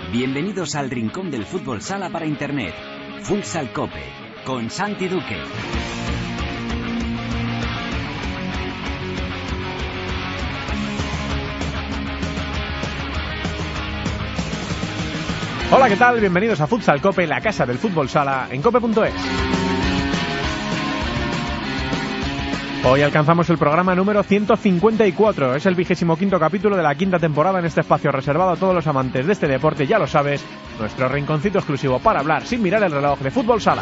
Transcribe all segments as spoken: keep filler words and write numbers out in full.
Bienvenidos al rincón del fútbol sala para internet. Futsal Cope, con Santi Duque. Hola, ¿qué tal? Bienvenidos a Futsal Cope, la casa del fútbol sala, en cope punto es. Hoy alcanzamos el programa número ciento cincuenta y cuatro. Es el vigésimo quinto capítulo de la quinta temporada en este espacio reservado a todos los amantes de este deporte, ya lo sabes, nuestro rinconcito exclusivo para hablar sin mirar el reloj de fútbol sala.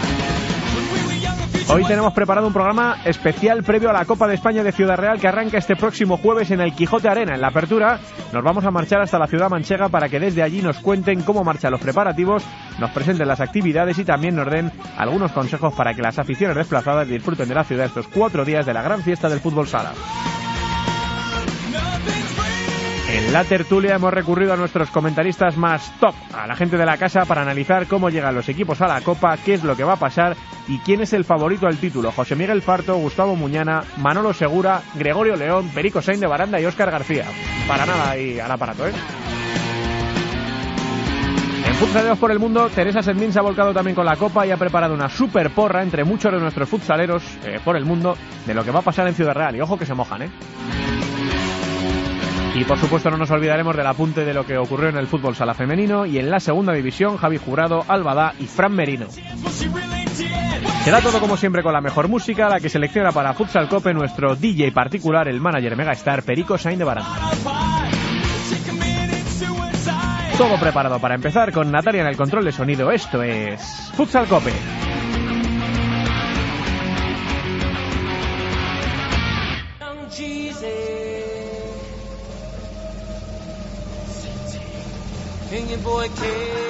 Hoy tenemos preparado un programa especial previo a la Copa de España de Ciudad Real que arranca este próximo jueves en el Quijote Arena. En la apertura nos vamos a marchar hasta la ciudad manchega para que desde allí nos cuenten cómo marchan los preparativos, nos presenten las actividades y también nos den algunos consejos para que las aficiones desplazadas disfruten de la ciudad estos cuatro días de la gran fiesta del fútbol sala. En la tertulia hemos recurrido a nuestros comentaristas más top, a la gente de la casa, para analizar cómo llegan los equipos a la Copa, qué es lo que va a pasar y quién es el favorito al título. José Miguel Farto, Gustavo Muñana, Manolo Segura, Gregorio León, Perico Sainz de Baranda y Óscar García. Para nada ahí al aparato, ¿eh? En Futsaleros por el Mundo, Teresa Sendín se ha volcado también con la Copa y ha preparado una super porra entre muchos de nuestros futsaleros eh, por el mundo de lo que va a pasar en Ciudad Real. Y ojo que se mojan, ¿eh? Y por supuesto no nos olvidaremos del apunte de lo que ocurrió en el fútbol sala femenino y en la segunda división, Javi Jurado, Albadá y Fran Merino. Será todo como siempre con la mejor música, la que selecciona para Futsal Cope nuestro D J particular, el manager megastar Perico Sainz de Baranda. Todo preparado para empezar con Natalia en el control de sonido. Esto es Futsal Cope. And your boy K.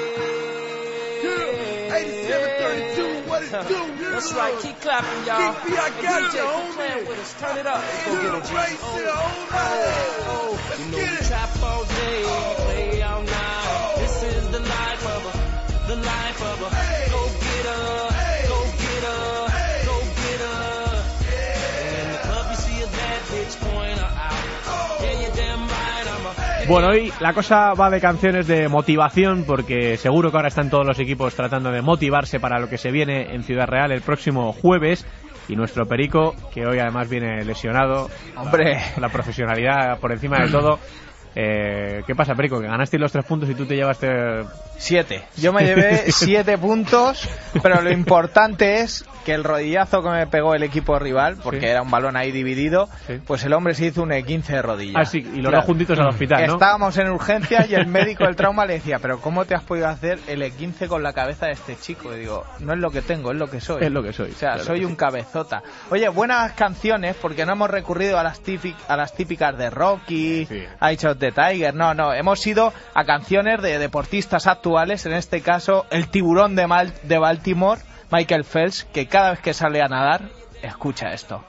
Yeah, eighty-seven thirty-two, what it do? Yeah. That's right, keep clapping, y'all. Keep me, I got you, homie. Playing with us, turn it up. Let's go get it, G. Oh, oh, oh, you know we trap all day, play all night. Oh. This is the life of a, the life of a. Hey. Go get her, hey. Go get her, hey. Go get her. Yeah. And in the club you see a bad bitch, point her out. Oh. Yeah, you're damn right, I'm a. Bueno, hoy la cosa va de canciones de motivación porque seguro que ahora están todos los equipos tratando de motivarse para lo que se viene en Ciudad Real el próximo jueves y nuestro Perico, que hoy además viene lesionado, hombre, la, la profesionalidad por encima de todo. Eh, ¿Qué pasa, Perico? Que ganaste los tres puntos y tú te llevaste... Siete. Yo me llevé siete puntos, pero lo importante es que el rodillazo que me pegó el equipo rival, porque sí, era un balón ahí dividido, sí, pues el hombre se hizo un E quince de rodilla. Ah, sí, y los claro, dos juntitos al hospital, ¿no? Estábamos en urgencias y el médico del trauma le decía, pero ¿cómo te has podido hacer el E quince con la cabeza de este chico? Y digo, no es lo que tengo, es lo que soy. Es lo que soy. O sea, claro, soy un sí, cabezota. Oye, buenas canciones, porque no hemos recurrido a las, típic, a las típicas de Rocky, sí, Eye of the Tiger, no, no, hemos ido a canciones de deportistas actuales, en este caso el tiburón de, Mal, de Baltimore, Michael Phelps, que cada vez que sale a nadar, escucha esto.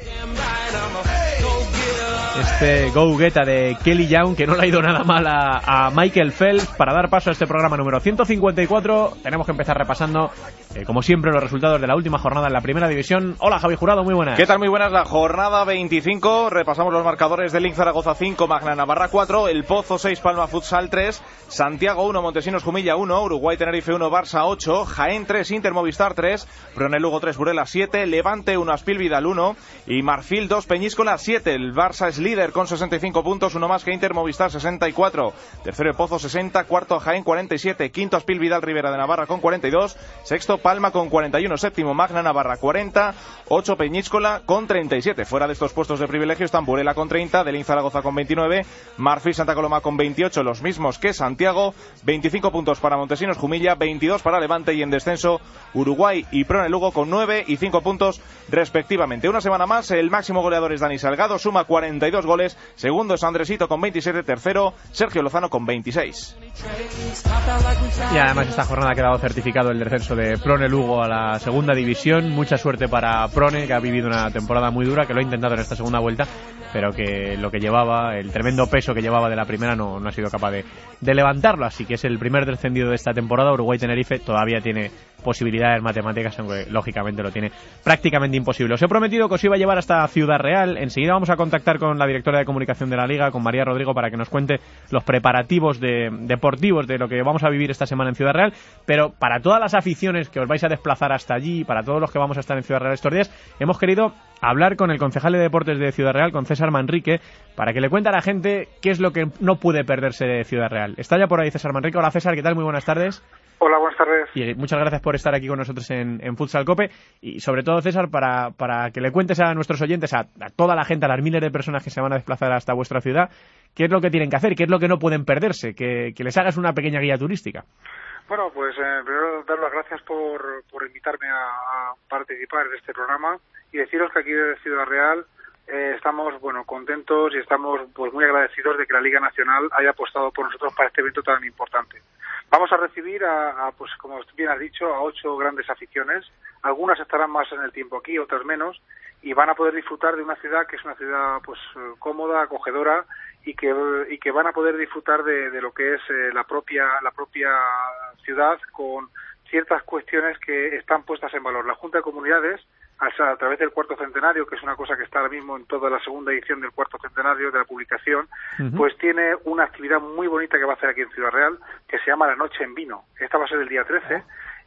Este Go Geta de Kelly Young, que no le ha ido nada mal a, a Michael Phelps. Para dar paso a este programa número ciento cincuenta y cuatro, tenemos que empezar repasando, eh, como siempre, los resultados de la última jornada en la primera división. Hola, Javi Jurado, muy buenas. ¿Qué tal? Muy buenas. La jornada veinticinco, repasamos los marcadores del Link Zaragoza cinco, Magna Navarra cuatro, El Pozo seis, Palma Futsal tres, Santiago uno, Montesinos Jumilla uno, Uruguay Tenerife uno, Barça ocho, Jaén tres, Inter Movistar tres, Pronel Lugo tres, Burela siete, Levante uno, Aspil Vidal uno y Marfil dos, Peñíscola siete. El Barça es líder con sesenta y cinco puntos, uno más que Inter Movistar sesenta y cuatro. Tercero El Pozo sesenta, cuarto Jaén cuarenta y siete, quinto Aspil Vidal Rivera de Navarra con cuarenta y dos, sexto Palma con cuarenta y uno, séptimo Magna Navarra cuarenta, ocho Peñíscola con treinta y siete. Fuera de estos puestos de privilegio están Burela con treinta, Delín Zaragoza con veintinueve, Marfil Santa Coloma con veintiocho, los mismos que Santiago, veinticinco puntos para Montesinos Jumilla, veintidós para Levante y en descenso Uruguay y Pronel Lugo con nueve y cinco puntos respectivamente. Una semana más, el máximo goleador es Dani Salgado, suma cuarenta y dos goles, segundo es Andresito con veintisiete, tercero Sergio Lozano con veintiséis. Y además esta jornada ha quedado certificado el descenso de Prone Lugo a la segunda división. Mucha suerte para Prone, que ha vivido una temporada muy dura, que lo ha intentado en esta segunda vuelta, pero que lo que llevaba, el tremendo peso que llevaba de la primera no, no ha sido capaz de, de levantarlo, así que es el primer descendido de esta temporada. Uruguay-Tenerife todavía tiene posibilidades matemáticas, aunque lógicamente lo tiene prácticamente imposible. Os he prometido que os iba a llevar hasta Ciudad Real. Enseguida vamos a contactar con la directora de comunicación de la Liga, con María Rodrigo, para que nos cuente los preparativos de, deportivos de lo que vamos a vivir esta semana en Ciudad Real, pero para todas las aficiones que os vais a desplazar hasta allí, para todos los que vamos a estar en Ciudad Real estos días, hemos querido hablar con el concejal de deportes de Ciudad Real, con César Manrique, para que le cuente a la gente qué es lo que no puede perderse de Ciudad Real. Está ya por ahí César Manrique. Hola César, ¿qué tal? Muy buenas tardes. Hola, buenas tardes. Y muchas gracias por estar aquí con nosotros en, en Futsal Cope, y sobre todo, César, para, para que le cuentes a nuestros oyentes, a, a toda la gente, a las miles de personas que se van a desplazar hasta vuestra ciudad, qué es lo que tienen que hacer, qué es lo que no pueden perderse, que, que les hagas una pequeña guía turística. Bueno, pues eh, primero dar las gracias por, por invitarme a, a participar en este programa y deciros que aquí desde Ciudad Real eh, estamos bueno contentos y estamos pues muy agradecidos de que la Liga Nacional haya apostado por nosotros para este evento tan importante. Vamos a recibir a, a pues como bien has dicho, a ocho grandes aficiones. Algunas estarán más en el tiempo aquí, otras menos, y van a poder disfrutar de una ciudad que es una ciudad pues cómoda, acogedora, y que y que van a poder disfrutar de, de lo que es eh, la propia la propia ciudad, con ciertas cuestiones que están puestas en valor. La Junta de Comunidades, a través del cuarto centenario, que es una cosa que está ahora mismo en toda la segunda edición del cuarto centenario de la publicación, uh-huh. pues tiene una actividad muy bonita que va a hacer aquí en Ciudad Real, que se llama La Noche en Vino. Esta va a ser el día trece,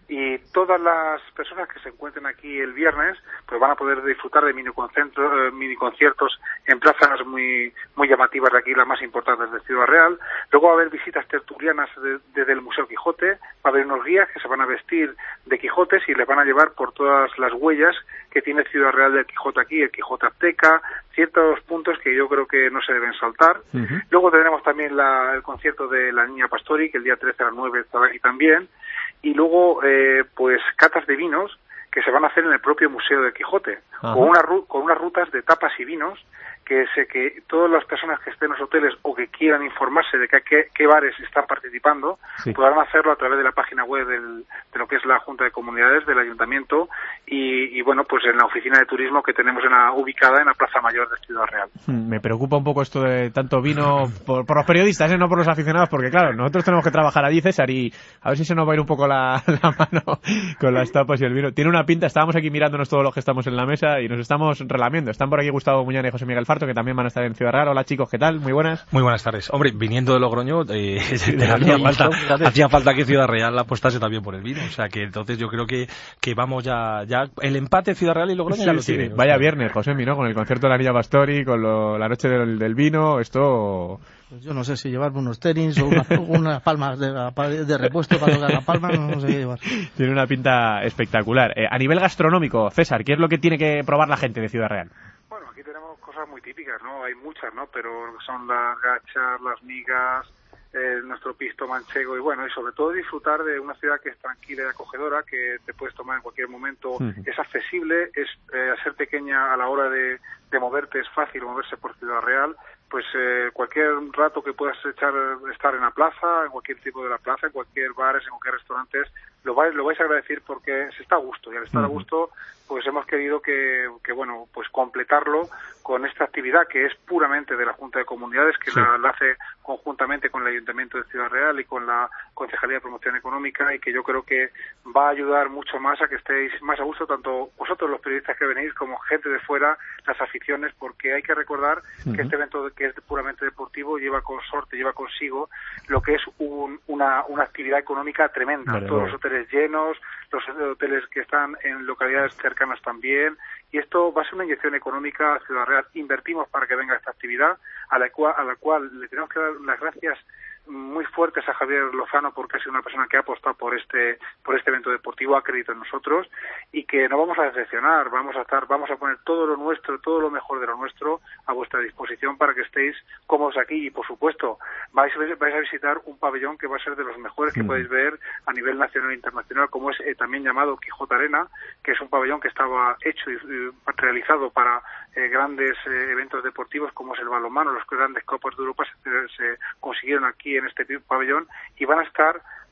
y todas las personas que se encuentren aquí el viernes pues van a poder disfrutar de mini conciertos, mini conciertos en plazas muy muy llamativas de aquí, las más importantes de Ciudad Real. Luego va a haber visitas tertulianas de, desde el Museo Quijote, va a haber unos guías que se van a vestir de Quijotes y les van a llevar por todas las huellas que tiene Ciudad Real del Quijote aquí, el Quijote azteca, ciertos puntos que yo creo que no se deben saltar. Uh-huh. Luego tendremos también la, el concierto de la Niña Pastori, que el día trece a las nueve estará aquí también. Y luego, eh, pues, catas de vinos que se van a hacer en el propio Museo del Quijote, uh-huh. con, una, con unas rutas de tapas y vinos que sé que todas las personas que estén en los hoteles o que quieran informarse de qué, qué, qué bares están participando, sí. podrán hacerlo a través de la página web del, de lo que es la Junta de Comunidades del Ayuntamiento y, y bueno, pues en la oficina de turismo que tenemos en la, ubicada en la Plaza Mayor de Ciudad Real. Me preocupa un poco esto de tanto vino por, por los periodistas, ¿eh? No por los aficionados, porque claro, nosotros tenemos que trabajar allí, César, y a ver si se nos va a ir un poco la, la mano con las tapas y el vino. Tiene una pinta, estábamos aquí mirándonos todos los que estamos en la mesa y nos estamos relamiendo. Están por aquí Gustavo Muñana y José Miguel Farto, que también van a estar en Ciudad Real. Hola chicos, ¿qué tal? Muy buenas. Muy buenas tardes. Hombre, viniendo de Logroño, eh, hacía, falta, hacía falta que Ciudad Real apostase también por el vino. O sea que entonces yo creo que, que vamos ya, ya el empate Ciudad Real y Logroño sí, ya lo sí. tiene. Vaya viernes, Josemi, ¿no? Con el concierto de la Niña Pastori, con lo, la noche del, del vino, esto... Pues yo no sé si llevarme unos tenis o una, unas palmas de, de repuesto para tocar la palma, no, no sé qué llevar. Tiene una pinta espectacular. Eh, a nivel gastronómico, César, ¿qué es lo que tiene que probar la gente de Ciudad Real? Bueno, aquí tenemos cosas muy típicas, ¿no? Hay muchas, ¿no? Pero son las gachas, las migas, eh, nuestro pisto manchego y bueno, y sobre todo disfrutar de una ciudad que es tranquila y acogedora, que te puedes tomar en cualquier momento, uh-huh. es accesible, es eh, al ser pequeña a la hora de, de moverte es fácil moverse por Ciudad Real. Pues eh, cualquier rato que puedas echar estar en la plaza, en cualquier tipo de la plaza, en cualquier bares, en cualquier restaurantes, lo vais, lo vais a agradecer porque se está a gusto, y al estar a gusto pues hemos querido que, que bueno, pues completarlo con esta actividad que es puramente de la Junta de Comunidades, que sí. la, la hace conjuntamente con el Ayuntamiento de Ciudad Real y con la Concejalía de Promoción Económica, y que yo creo que va a ayudar mucho más a que estéis más a gusto, tanto vosotros los periodistas que venís como gente de fuera, las aficiones, porque hay que recordar uh-huh. que este evento que es puramente deportivo lleva consorte, lleva consigo lo que es un, una, una actividad económica tremenda. Vale, Todos vale. los hoteles llenos, los hoteles que están en localidades cercanas también, y esto va a ser una inyección económica a Ciudad Real. Invertimos para que venga esta actividad, a la cual, a la cual le tenemos que dar las gracias muy fuertes a Javier Lozano, porque ha sido una persona que ha apostado por este por este evento deportivo, ha creído en nosotros, y que no vamos a decepcionar, vamos a estar, vamos a poner todo lo nuestro, todo lo mejor de lo nuestro a vuestra disposición para que estéis cómodos aquí, y por supuesto vais, vais a visitar un pabellón que va a ser de los mejores que mm. podéis ver a nivel nacional e internacional, como es eh, también llamado Quijote Arena, que es un pabellón que estaba hecho y, y realizado para eh, grandes eh, eventos deportivos como es el balonmano. Los grandes Copas de Europa se, se consiguieron aquí en este pabellón, y van a estar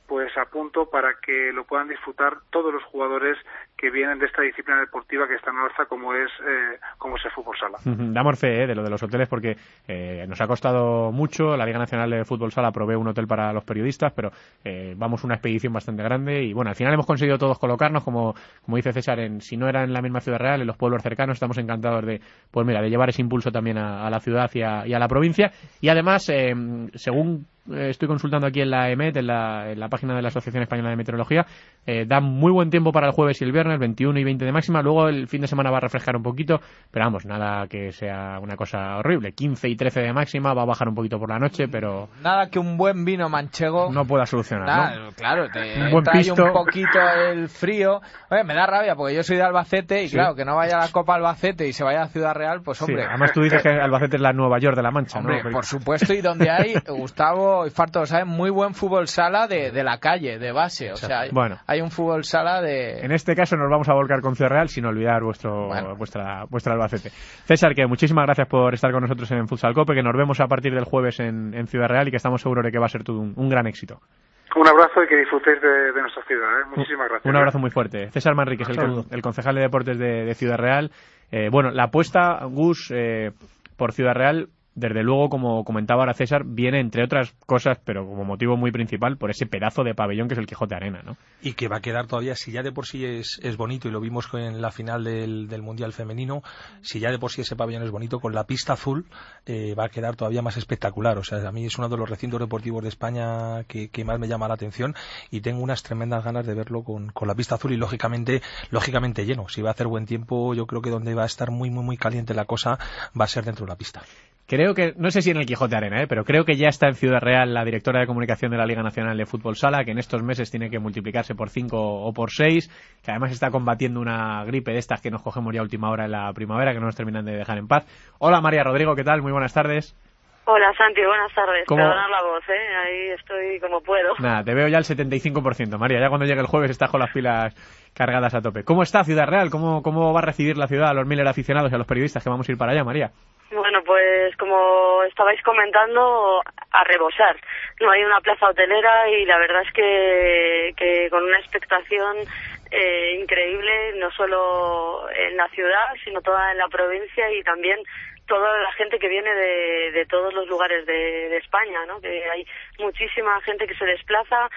pues a punto para que lo puedan disfrutar todos los jugadores que vienen de esta disciplina deportiva que está en alza como es eh, como es el fútbol sala. Damos fe eh, de lo de los hoteles porque eh, nos ha costado mucho. La Liga Nacional de Fútbol Sala provee un hotel para los periodistas, pero eh, vamos una expedición bastante grande y bueno, al final hemos conseguido todos colocarnos, como, como dice César, en, si no era en la misma Ciudad Real, en los pueblos cercanos. Estamos encantados de, pues mira, de llevar ese impulso también a, a la ciudad y a, y a la provincia. Y además, eh, según eh, estoy consultando aquí en la E M E T, en la, en la página de la Asociación Española de Meteorología, eh, da muy buen tiempo para el jueves y el viernes, veintiuno y veinte de máxima. Luego el fin de semana va a refrescar un poquito, pero vamos, nada que sea una cosa horrible. quince y trece de máxima, va a bajar un poquito por la noche, pero nada que un buen vino manchego no pueda solucionar, nada, ¿no? Claro, te un buen trae pisto. un poquito el frío. Oye, me da rabia porque yo soy de Albacete y sí. claro, que no vaya a la Copa Albacete y se vaya a Ciudad Real, pues hombre. Sí, además tú dices que Albacete es la Nueva York de la Mancha, hombre, ¿no? por supuesto, y donde hay, Gustavo y Farto lo saben, muy buen fútbol sala de, de la calle, de base. O sea, hay, bueno, hay un fútbol sala de... En este caso nos vamos a volcar con Ciudad Real sin olvidar vuestro bueno. vuestra vuestra Albacete. César, que muchísimas gracias por estar con nosotros en Futsal Cope, que nos vemos a partir del jueves en, en Ciudad Real y que estamos seguros de que va a ser todo un, un gran éxito. Un abrazo y que disfrutéis de, de nuestra ciudad. ¿eh? Muchísimas gracias. Un abrazo muy fuerte. César Manríquez, el, con, el concejal de deportes de, de Ciudad Real. Eh, bueno, la apuesta, Gus, eh, por Ciudad Real, desde luego, como comentaba ahora César, viene entre otras cosas, pero como motivo muy principal, por ese pedazo de pabellón que es el Quijote Arena, ¿no? Y que va a quedar todavía, si ya de por sí es, es bonito, y lo vimos en la final del, del Mundial Femenino, si ya de por sí ese pabellón es bonito, con la pista azul eh, va a quedar todavía más espectacular. O sea, a mí es uno de los recintos deportivos de España que, que más me llama la atención y tengo unas tremendas ganas de verlo con, con la pista azul y lógicamente, lógicamente lleno. Si va a hacer buen tiempo, yo creo que donde va a estar muy, muy, muy caliente la cosa va a ser dentro de la pista. Creo que, no sé si en el Quijote Arena, ¿eh? pero creo que ya está en Ciudad Real la directora de comunicación de la Liga Nacional de Fútbol Sala, que en estos meses tiene que multiplicarse por cinco o por seis, que además está combatiendo una gripe de estas que nos cogemos ya a última hora en la primavera, que no nos terminan de dejar en paz. Hola María Rodrigo, ¿qué tal? Muy buenas tardes. Hola Santi, buenas tardes. ¿Cómo? Perdonad la voz, ¿eh? Ahí estoy como puedo. Nada, te veo ya el setenta y cinco por ciento, María. Ya cuando llegue el jueves estás con las pilas cargadas a tope. ¿Cómo está Ciudad Real? ¿Cómo, cómo va a recibir la ciudad a los Miller aficionados y a los periodistas que vamos a ir para allá, María? Bueno, pues como estabais comentando, a rebosar. No hay una plaza hotelera y la verdad es que, que con una expectación eh, increíble, no solo en la ciudad, sino toda en la provincia y también toda la gente que viene de, de todos los lugares de, de España, ¿no? Que hay muchísima gente que se desplaza.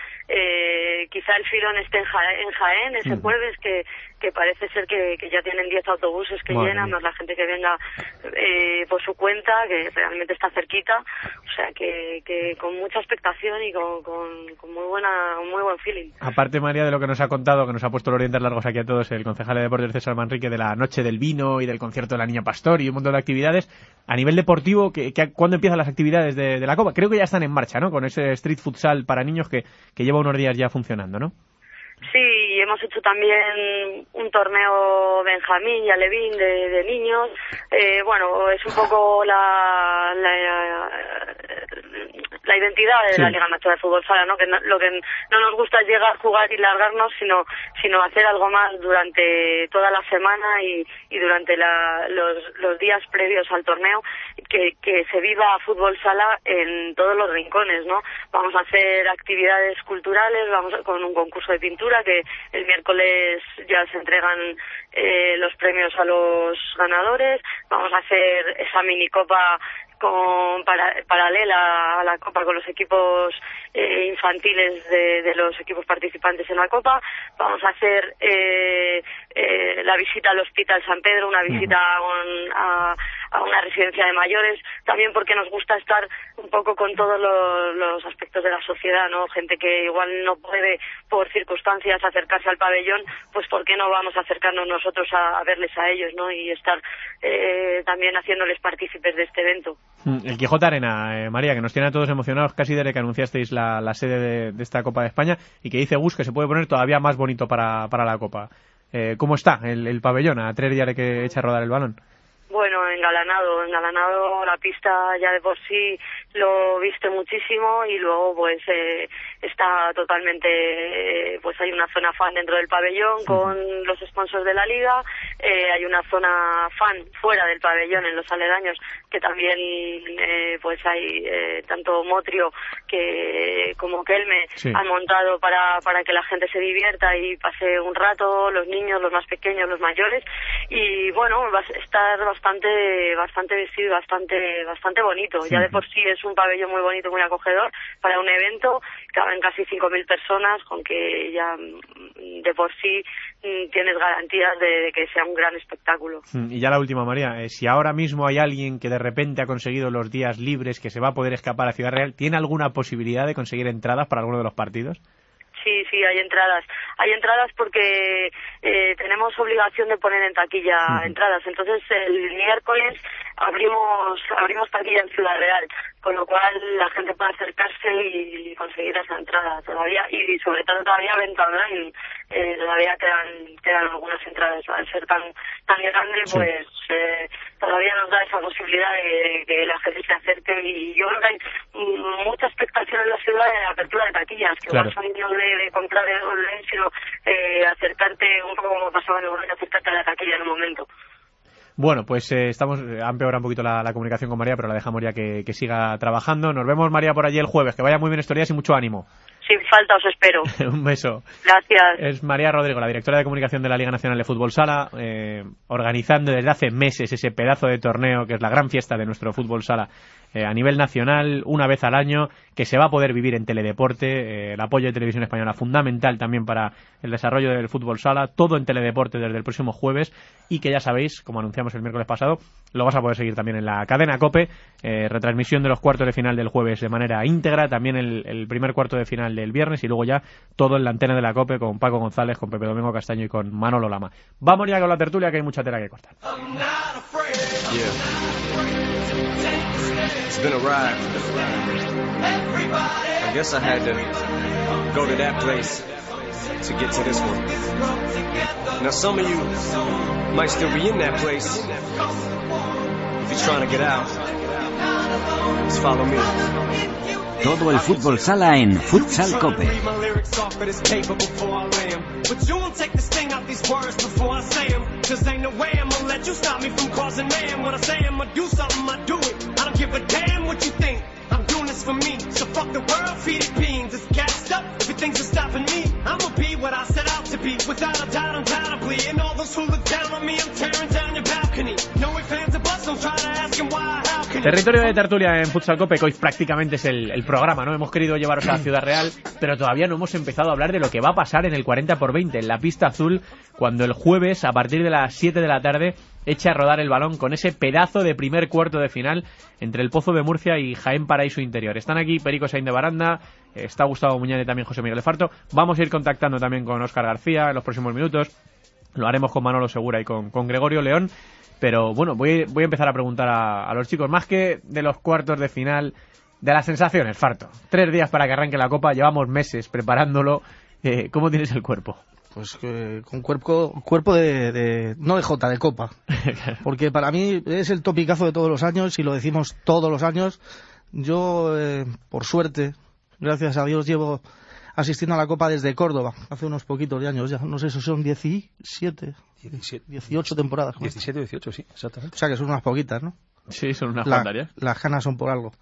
Eh, quizá el filón esté en Jaén, en Jaén ese mm. jueves, que, que parece ser que, que ya tienen diez autobuses que Madre llenan, más la gente que venga eh, por su cuenta, que realmente está cerquita. O sea, que, que con mucha expectación y con, con, con muy buena muy buen feeling. Aparte, María, de lo que nos ha contado, que nos ha puesto los dientes largos aquí a todos, el concejal de deportes César Manrique, de la noche del vino y del concierto de la Niña Pastor y un montón de actividades. A nivel deportivo, ¿qué, qué, ¿cuándo empiezan las actividades de, de la Copa? Creo que ya están en marcha, ¿no? Con ese street futsal para niños que, que lleva unos días ya funcionando, ¿no? Sí, hemos hecho también un torneo Benjamín y Alevín de, de niños. Eh, bueno, es un poco la, la, la identidad de sí. la Liga Nacional de Fútbol Sala, ¿no? Que no, lo que no nos gusta es llegar, jugar y largarnos, sino sino hacer algo más durante toda la semana y, y durante la, los, los días previos al torneo, que, que se viva fútbol sala en todos los rincones, ¿no? Vamos a hacer actividades culturales, vamos a, con un concurso de pintura que el miércoles ya se entregan eh, los premios a los ganadores. Vamos a hacer esa minicopa con para, paralela a la Copa con los equipos eh, infantiles de, de los equipos participantes en la Copa. Vamos a hacer eh, eh, la visita al Hospital San Pedro, una visita a, un, a, a una residencia de mayores, también porque nos gusta estar un poco con todos los, los aspectos de la sociedad, ¿no? Gente que igual no puede por circunstancias acercarse al pabellón, pues ¿por qué no vamos a acercarnos nosotros a, a verles a ellos, ¿no? Y estar eh, también haciéndoles partícipes de este evento. El Quijote Arena, eh, María, que nos tiene a todos emocionados casi desde que anunciasteis la, la sede de, de esta Copa de España y que dice Gus que se puede poner todavía más bonito para, para la Copa. Eh, ¿Cómo está el, el pabellón a tres días de que eche a rodar el balón? bueno, engalanado, engalanado, la pista ya de por sí lo viste muchísimo y luego pues eh, está totalmente, eh, pues hay una zona fan dentro del pabellón con los sponsors de la liga, eh, hay una zona fan fuera del pabellón en los aledaños que también eh, pues hay eh, tanto Motrio que como Kelme sí. han montado para, para que la gente se divierta y pase un rato, los niños, los más pequeños, los mayores, y bueno, va a estar bastante bastante vestido, bastante bastante bonito. Sí. Ya de por sí es un pabellón muy bonito, muy acogedor para un evento, caben casi cinco mil personas, con que ya de por sí tienes garantías de, de que sea un gran espectáculo. Y ya la última, María, eh, si ahora mismo hay alguien que de repente ha conseguido los días libres, que se va a poder escapar a Ciudad Real, ¿tiene alguna posibilidad de conseguir entradas para alguno de los partidos? Sí, sí, hay entradas. Hay entradas porque eh, tenemos obligación de poner en taquilla uh-huh. entradas. Entonces, el miércoles abrimos abrimos taquilla en Ciudad Real, con lo cual la gente puede acercarse y conseguir esa entrada todavía. Y sobre todo todavía venta online. Eh, todavía quedan quedan algunas entradas. Al ser tan tan grande, sí. pues eh, todavía nos da esa posibilidad de que la gente se acerque. Y yo creo que hay mucha expectación en la ciudad de la apertura de taquillas, que claro. no son de, de comprar online, sino eh, acercarte un poco como pasaba en Europa, acercarte a la taquilla en un momento. Bueno, pues eh, estamos, ha empeorado un poquito la, la comunicación con María, pero la dejamos ya que, que siga trabajando. Nos vemos, María, por allí el jueves. Que vaya muy bien estos días y mucho ánimo. Sin falta, os espero. Un beso. Gracias. Es María Rodrigo, la directora de comunicación de la Liga Nacional de Fútbol Sala, eh, organizando desde hace meses ese pedazo de torneo que es la gran fiesta de nuestro fútbol sala eh, a nivel nacional, una vez al año, que se va a poder vivir en Teledeporte, eh, el apoyo de Televisión Española fundamental también para el desarrollo del fútbol sala, todo en Teledeporte desde el próximo jueves, y que ya sabéis, como anunciamos el miércoles pasado, lo vas a poder seguir también en la cadena COPE, eh, retransmisión de los cuartos de final del jueves de manera íntegra, también el, el primer cuarto de final del viernes, y luego ya todo en la antena de la COPE con Paco González, con Pepe Domingo Castaño y con Manolo Lama. Vamos ya con la tertulia, que hay mucha tela que cortar. It's been a ride. I guess I had to go to that place to get to this one. Now some of you might still be in that place. If you're trying to get out, just follow me. Todo el fútbol sala en Futsal Cope. Territorio de tertulia en Futsal Cope, que hoy prácticamente es el, el programa, ¿no? Hemos querido llevaros a la Ciudad Real, pero todavía no hemos empezado a hablar de lo que va a pasar en el cuarenta por veinte, en la pista azul, cuando el jueves, a partir de las siete de la tarde, echa a rodar el balón con ese pedazo de primer cuarto de final entre el Pozo de Murcia y Jaén Paraíso Interior. Están aquí Perico Sainz de Baranda, está Gustavo Muñán y también José Miguel Farto. Vamos a ir contactando también con Óscar García en los próximos minutos. Lo haremos con Manolo Segura y con, con Gregorio León. Pero bueno, voy, voy a empezar a preguntar a, a los chicos, más que de los cuartos de final, de las sensaciones, Farto. Tres días para que arranque la Copa, llevamos meses preparándolo. Eh, ¿Cómo tienes el cuerpo? Pues eh, con cuerpo cuerpo de, de... no de Jota, de Copa. Porque para mí es el topicazo de todos los años, y lo decimos todos los años. Yo, eh, por suerte, gracias a Dios, llevo asistiendo a la Copa desde Córdoba, hace unos poquitos de años ya, no sé si son diecisiete, dieciocho temporadas. diecisiete, dieciocho, sí, exactamente. O sea que son unas poquitas, ¿no? Sí, son unas la, cuantas. Las ganas son por algo.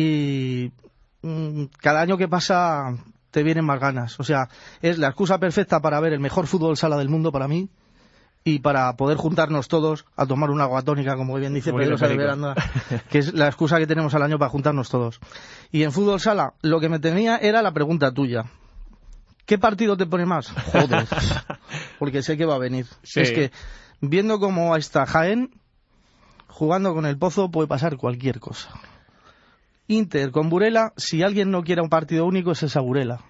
Y mmm, cada año que pasa te vienen más ganas. O sea, es la excusa perfecta para ver el mejor fútbol sala del mundo para mí, y para poder juntarnos todos a tomar una agua tónica, como bien dice Pedro Salveranda, que es la excusa que tenemos al año para juntarnos todos. Y en fútbol sala, lo que me tenía era la pregunta tuya. ¿Qué partido te pone más? Joder, porque sé que va a venir. Sí. Es que, viendo cómo está Jaén, jugando con el Pozo, puede pasar cualquier cosa. Inter con Burela, si alguien no quiere un partido único, es esa Burela.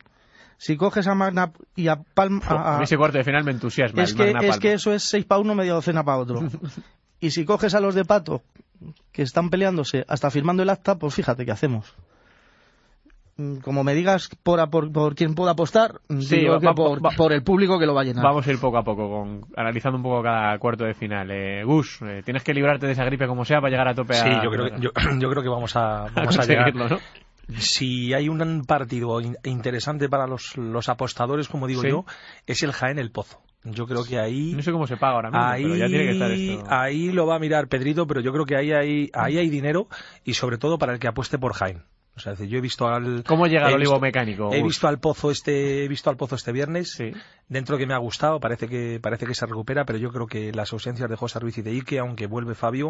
Si coges a Magna y a Palma... A, a... ese cuarto de final me entusiasma. Es, que, es que eso es seis para uno, media docena para otro. Y si coges a los de Pato, que están peleándose hasta firmando el acta, pues fíjate qué hacemos. como me digas por, a- por, por quién puedo apostar, Sí, digo va- que va- por, va- por el público que lo va a llenar. Vamos a ir poco a poco, con, analizando un poco cada cuarto de final. Eh, Gus, eh, tienes que librarte de esa gripe como sea para llegar a tope Sí, a... yo creo que, yo, yo creo que vamos a, vamos a, a llegar. conseguirlo, ¿no? Si hay un partido in- interesante para los, los apostadores, como digo Sí. yo, es el Jaén El Pozo. Yo creo que ahí... No sé cómo se paga ahora mismo, ahí, pero ya tiene que estar esto. ahí lo va a mirar Pedrito, pero yo creo que ahí hay, ahí hay dinero y sobre todo para el que apueste por Jaén. O sea, es decir, yo he visto al... ¿Cómo llega el he olivo visto- mecánico? He Gus? visto al Pozo este, he visto al Pozo este viernes. Sí. Dentro que me ha gustado, parece que parece que se recupera, pero yo creo que las ausencias de José Ruiz y de Ike, aunque vuelve Fabio,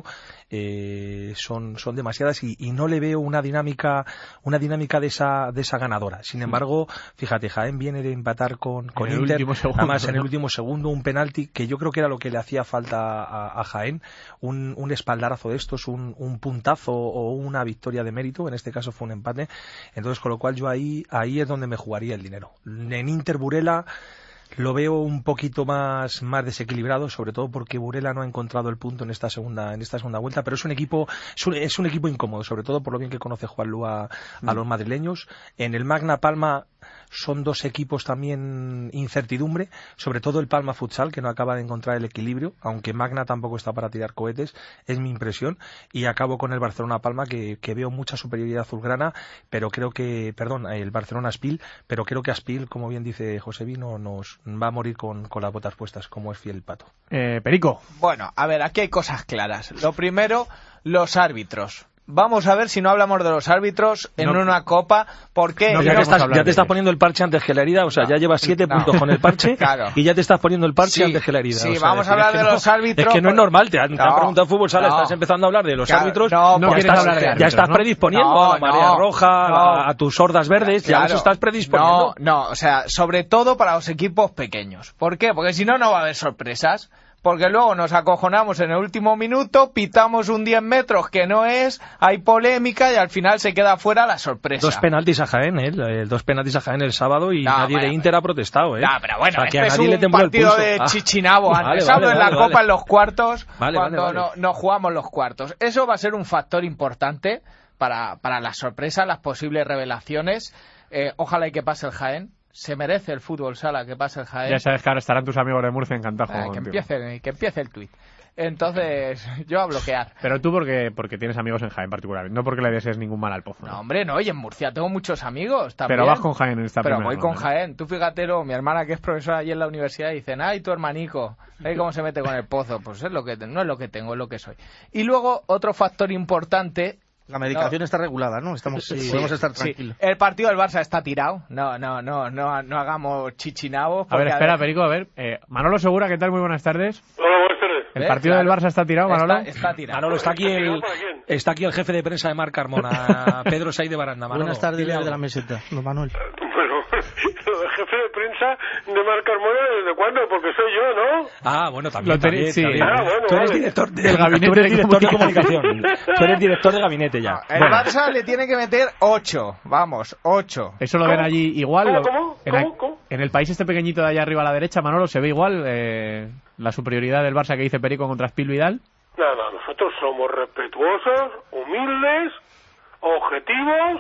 eh, son, son demasiadas y, y no le veo una dinámica una dinámica de esa de esa ganadora. Sin embargo, fíjate, Jaén viene de empatar con, con En el Inter, último segundo, además en el ¿no? último segundo, un penalti que yo creo que era lo que le hacía falta a, a Jaén, un, un espaldarazo de estos, un, un puntazo o una victoria de mérito, en este caso fue un empate. Entonces, con lo cual yo ahí ahí es donde me jugaría el dinero. En Inter Burela lo veo un poquito más, más desequilibrado, sobre todo porque Burela no ha encontrado el punto en esta segunda, en esta segunda vuelta, pero es un equipo, es un, es un equipo incómodo, sobre todo por lo bien que conoce Juan Lu a, a los madrileños. En el Magna Palma son dos equipos también incertidumbre, sobre todo el Palma Futsal, que no acaba de encontrar el equilibrio, aunque Magna tampoco está para tirar cohetes, es mi impresión, y acabo con el Barcelona Palma, que, que veo mucha superioridad azulgrana, pero creo que, perdón, el Barcelona Aspil, pero creo que Aspil, como bien dice José Vino, nos va a morir con, con las botas puestas, como es fiel Pato. Eh, Perico. Bueno, a ver, aquí hay cosas claras. Lo primero, los árbitros. Vamos a ver si no hablamos de los árbitros en No. una copa, porque No, ya, te estás, ya te estás poniendo el parche antes que la herida, o sea, No. ya llevas siete No. puntos con el parche Claro. y ya te estás poniendo el parche Sí, antes que la herida. sí, o sea, vamos es a decir, hablar es que de no- los árbitros, Es que no es por- normal, te han, te han No, preguntado fútbol sala, no. estás empezando a hablar de los Claro, árbitros, no, ya porque- estás, hablar de ya árbitros, estás ¿no? predisponiendo No, a la marea no, roja, no. a, a tus sordas verdes, ya Claro. los estás predisponiendo. No, no, o sea, sobre todo para los equipos pequeños. ¿Por qué? Porque si no, no va a haber sorpresas. Porque luego nos acojonamos en el último minuto, pitamos un diez metros que no es, hay polémica y al final se queda fuera la sorpresa. Dos penaltis a Jaén, ¿eh? Eh, dos penaltis a Jaén el sábado y No, nadie vaya, de Inter ha protestado, ¿eh? No, pero bueno, O sea, que a este es nadie le un tembló el partido pulso. de Ah. Chichinabo. Vale, Antes vale, hablo en vale, la vale. Copa en los cuartos, Vale, cuando vale, vale. No, no jugamos los cuartos. Eso va a ser un factor importante para, para las sorpresas, las posibles revelaciones. Eh, ojalá y que pase el Jaén. Se merece el fútbol sala que pase el Jaén. Ya sabes que ahora estarán tus amigos de Murcia encantados. Eh, que, contigo. empiece, que empiece el tuit. Entonces, yo a bloquear. Pero tú porque, porque tienes amigos en Jaén particularmente, no porque le desees ningún mal al Pozo. No, hombre, no, y en Murcia tengo muchos amigos también. Pero vas con Jaén en esta Pero primera voy con ronda, ¿no? Jaén. Tú fíjatelo, mi hermana que es profesora allí en la universidad dicen, ay, tu hermanico, ay, cómo se mete con el Pozo. Pues es lo que te- no es lo que tengo, es lo que soy. Y luego, otro factor importante... La medicación No. está regulada, ¿no? Estamos, Sí, podemos estar sí. tranquilos. El partido del Barça está tirado. No, no, no, no, no hagamos chichinabos. A ver, porque, espera, Perico, a ver. Eh, Manolo Segura, ¿qué tal? Muy buenas tardes. Hola, buenas tardes. ¿El ¿Ves? partido Claro. del Barça está tirado, Manolo? Está, está tirado. Manolo, está aquí el, ¿Para quién? está aquí el jefe de prensa de Mar Carmona, Pedro Saiz de Baranda. Manolo, Buenas tardes dile desde algo. la meseta, don Manuel. Bueno, lo de jefe de prensa de Mar Carmona, ¿desde cuándo? Porque soy yo, ¿no? Ah, bueno, también. Lo tenéis- también, sí. también. Ah, bueno, tú eres vale. director de- Del gabinete tú eres de director de comunicación. comunicación. Tú eres director de gabinete ya. El Bueno. Barça le tiene que meter ocho. Vamos, ocho. Eso lo ven ¿Cómo? allí igual. ¿Cómo, lo- cómo? En, la- ¿Cómo, cómo? en el país este pequeñito de allá arriba a la derecha, Manolo, ¿se ve igual eh, la superioridad del Barça que dice Perico contra Spil Vidal? Nada, nosotros somos respetuosos, humildes, objetivos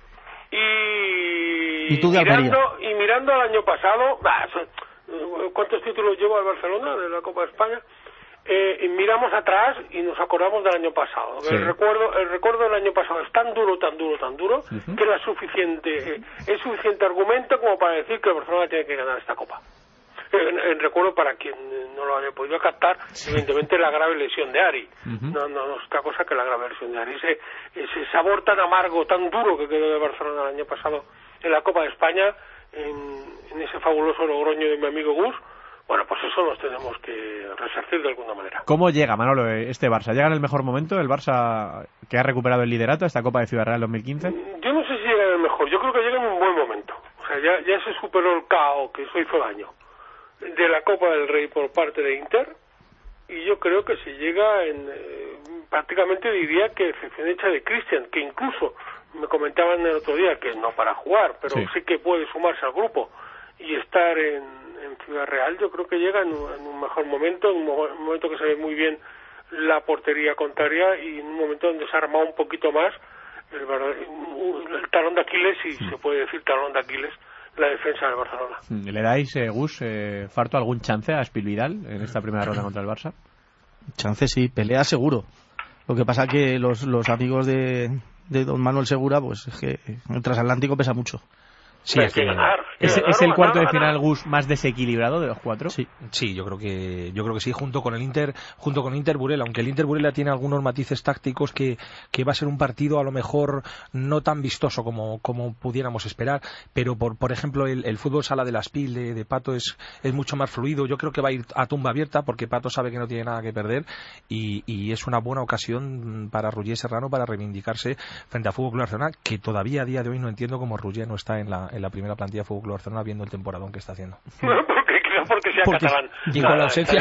y... ¿Y tú de Almería? mirando, y mirando al año pasado... bah, eso- ¿cuántos títulos lleva el Barcelona de la Copa de España? Eh, y miramos atrás y nos acordamos del año pasado. Sí. El recuerdo el recuerdo del año pasado es tan duro, tan duro, tan duro, que es, la suficiente, eh, es suficiente argumento como para decir que el Barcelona tiene que ganar esta Copa. En, en recuerdo, para quien no lo haya podido captar, evidentemente la grave lesión de Ari. no, no, no es otra cosa que la grave lesión de Ari. Ese, ese sabor tan amargo, tan duro que quedó de Barcelona el año pasado en la Copa de España, en, en ese fabuloso Logroño de mi amigo Gus. Bueno, pues eso nos tenemos que resarcir de alguna manera. ¿Cómo llega, Manolo, eh, este Barça? ¿Llega en el mejor momento el Barça que ha recuperado el liderato a esta Copa de Ciudad Real dos mil quince? Yo no sé si llega en el mejor, yo creo que llega en un buen momento. O sea, ya, ya se superó el caos que eso hizo daño de la Copa del Rey por parte de Inter, y yo creo que si llega en, eh, prácticamente diría que excepción hecha de Christian, que incluso me comentaban el otro día que no para jugar, pero Sí. sí que puede sumarse al grupo y estar en, en Ciudad Real. Yo creo que llega en un, en un mejor momento, en un mo- momento que se ve muy bien la portería contraria y en un momento donde se ha armado un poquito más el, el talón de Aquiles, si sí. se puede decir talón de Aquiles, la defensa del Barcelona. ¿Le dais, eh, Gus, eh, Farto, algún chance a Espilvidal en esta primera ronda contra el Barça? Chance sí, pelea seguro. Lo que pasa que los, los amigos de, de don Manuel Segura, pues es que el transatlántico pesa mucho. Sí, es, que ganar, ¿Es, ganar, ¿Es el cuarto ganar, de final, ganar. Gus, más desequilibrado de los cuatro? Sí, sí, yo creo que yo creo que sí, junto con el Inter, junto con Inter Burela, aunque el Inter Burela tiene algunos matices tácticos que, que va a ser un partido a lo mejor no tan vistoso como, como pudiéramos esperar, pero por por ejemplo el, el fútbol sala de las Pil de, de Pato es, es mucho más fluido. Yo creo que va a ir a tumba abierta porque Pato sabe que no tiene nada que perder y, y es una buena ocasión para Ruggier Serrano para reivindicarse frente a Fútbol Club Barcelona, que todavía a día de hoy no entiendo cómo Ruggier no está en la, en la primera plantilla Fútbol Club Barcelona viendo el temporadón que está haciendo. porque creo porque sea porque, catalán. Y con la ausencia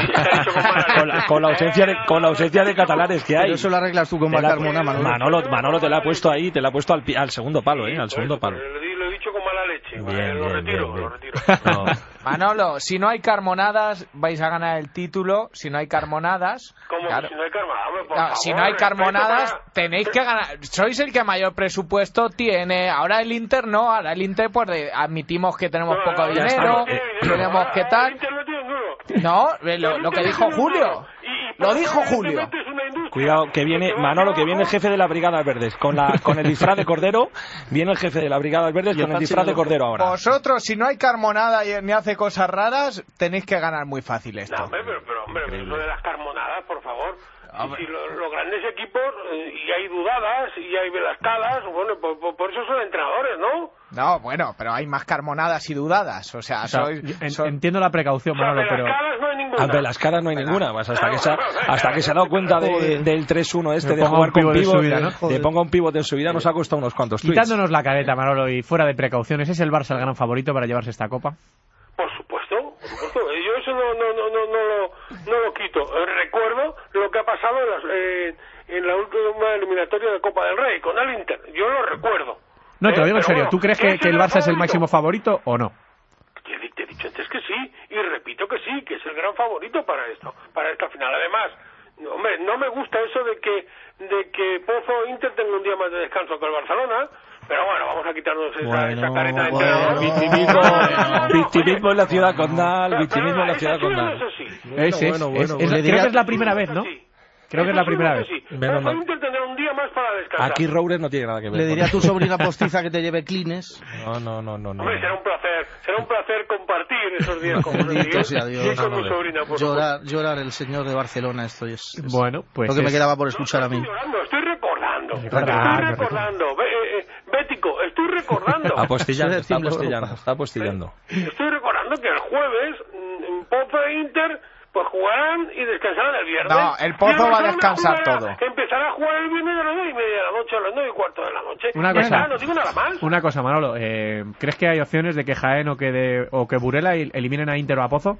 con la, con la ausencia de con la ausencia de catalanes que hay. Pero eso lo arreglas tú con Carmona, Manolo. Manolo. Manolo te la ha puesto ahí, te la ha puesto al, al segundo palo, eh, al segundo palo. Lo he dicho con mala leche. Bien, vale, lo bien, retiro, bien, lo bien. retiro. No. Manolo, si no hay carmonadas, vais a ganar el título. Si no hay carmonadas... ¿Cómo? Claro. Si no hay carmonadas, hombre, por No, favor, si no hay respeto carmonadas, para- tenéis que ganar. Sois el que mayor presupuesto tiene. Ahora el Inter no. Ahora el Inter, pues de- admitimos que tenemos No, poco no, ya dinero. está, eh, tenemos ahora- que ahora tal. el Inter no tiene un duro. No, eh, lo, El lo que Inter dijo no tiene un Julio. duro. Y- y Lo porque dijo Julio. evidentemente es una industria. Cuidado, que viene va Manolo, hacia que viene el abajo. jefe de la Brigada Verdes con la con el disfraz de cordero. Viene el jefe de la Brigada Verdes Y el con el Pachi disfraz de Loco. cordero ahora. Vosotros, si no hay carmonada y ni hace cosas raras, tenéis que ganar muy fácil esto. No, hombre, pero, pero hombre, pero eso de las carmonadas, por favor. Hombre. Si lo- los grandes equipos, eh, y hay dudadas, y hay velascadas, bueno, por, por- por eso son entrenadores, ¿no? No, bueno, pero hay más carmonadas y dudadas. O sea, O sea, sois, yo en- sois- ante la precaución, O sea, Manolo, pero... velascadas no hay ninguna. Ante las caras no hay ninguna, más hasta que se ha, hasta que se ha dado cuenta de, Joder. del tres uno este Me de ponga jugar un con pívot de pívot, su vida, de- ¿no? de Joder. ponga un pívot en su vida, nos ha costado unos cuantos tweets. Quitándonos la careta, Manolo, y fuera de precauciones, ¿es el Barça el gran favorito para llevarse esta copa? Por supuesto, por supuesto. Yo eso no, no, no, no, no, lo, no lo quito. Eh, Recuerdo lo que ha pasado en, las, eh, en la última eliminatoria de Copa del Rey con el Inter. Yo lo recuerdo. No, te lo Eh, digo en pero serio. bueno, ¿Tú crees ¿quién que, que el el Barça es el favorito? máximo favorito o no? Te he, te he dicho antes que sí, y repito que sí, que es el gran favorito para esto, para esta final. Además, no, hombre, no me gusta eso de que de que Pozo o Inter tenga un día más de descanso que el Barcelona, pero bueno, vamos a quitarnos esa, Bueno, esa careta de bueno. entrenador. Victimismo, victimismo en la ciudad condal, Pero, victimismo en la ¿es ciudad así o no condal. es así? Es, es, bueno, es- bueno, es- bueno. creo que es la primera vez, ¿no? Sí. Creo que es la Eso primera seguro vez. que sí. Menos Pozo mal. Inter tendrá un día más para descansar. Aquí Roures no tiene nada que ver. Le con diría a tu eso. sobrina postiza que te lleve clines. No, no, no, no. no. Hombre, será un placer, será un placer compartir esos días con José Bendito Miguel sea Dios. y con mi Manolo. sobrina, por Llorar, llorar el señor de Barcelona, esto es, es Bueno, pues lo que me es- quedaba por supuesto. escuchar a mí. No estoy llorando, estoy recordando. Recordando, estoy recordando. Ve- eh, eh, Bético, estoy recordando. Apostillando, está Tiembla Europa. apostillando, está apostillando. Estoy recordando que el jueves mm, Pozo e Inter pues jugarán y descansarán el viernes. No, el Pozo Y el va a Barcelona descansar jugará- todo. Empezará a jugar el viernes a las nueve y media de la noche, a las nueve y cuarto de la noche. Una Ya cosa. está, no digo nada más. Una cosa, Manolo, eh, ¿crees que hay opciones de que Jaén o que, de, o que Burela el- eliminen a Inter o a Pozo?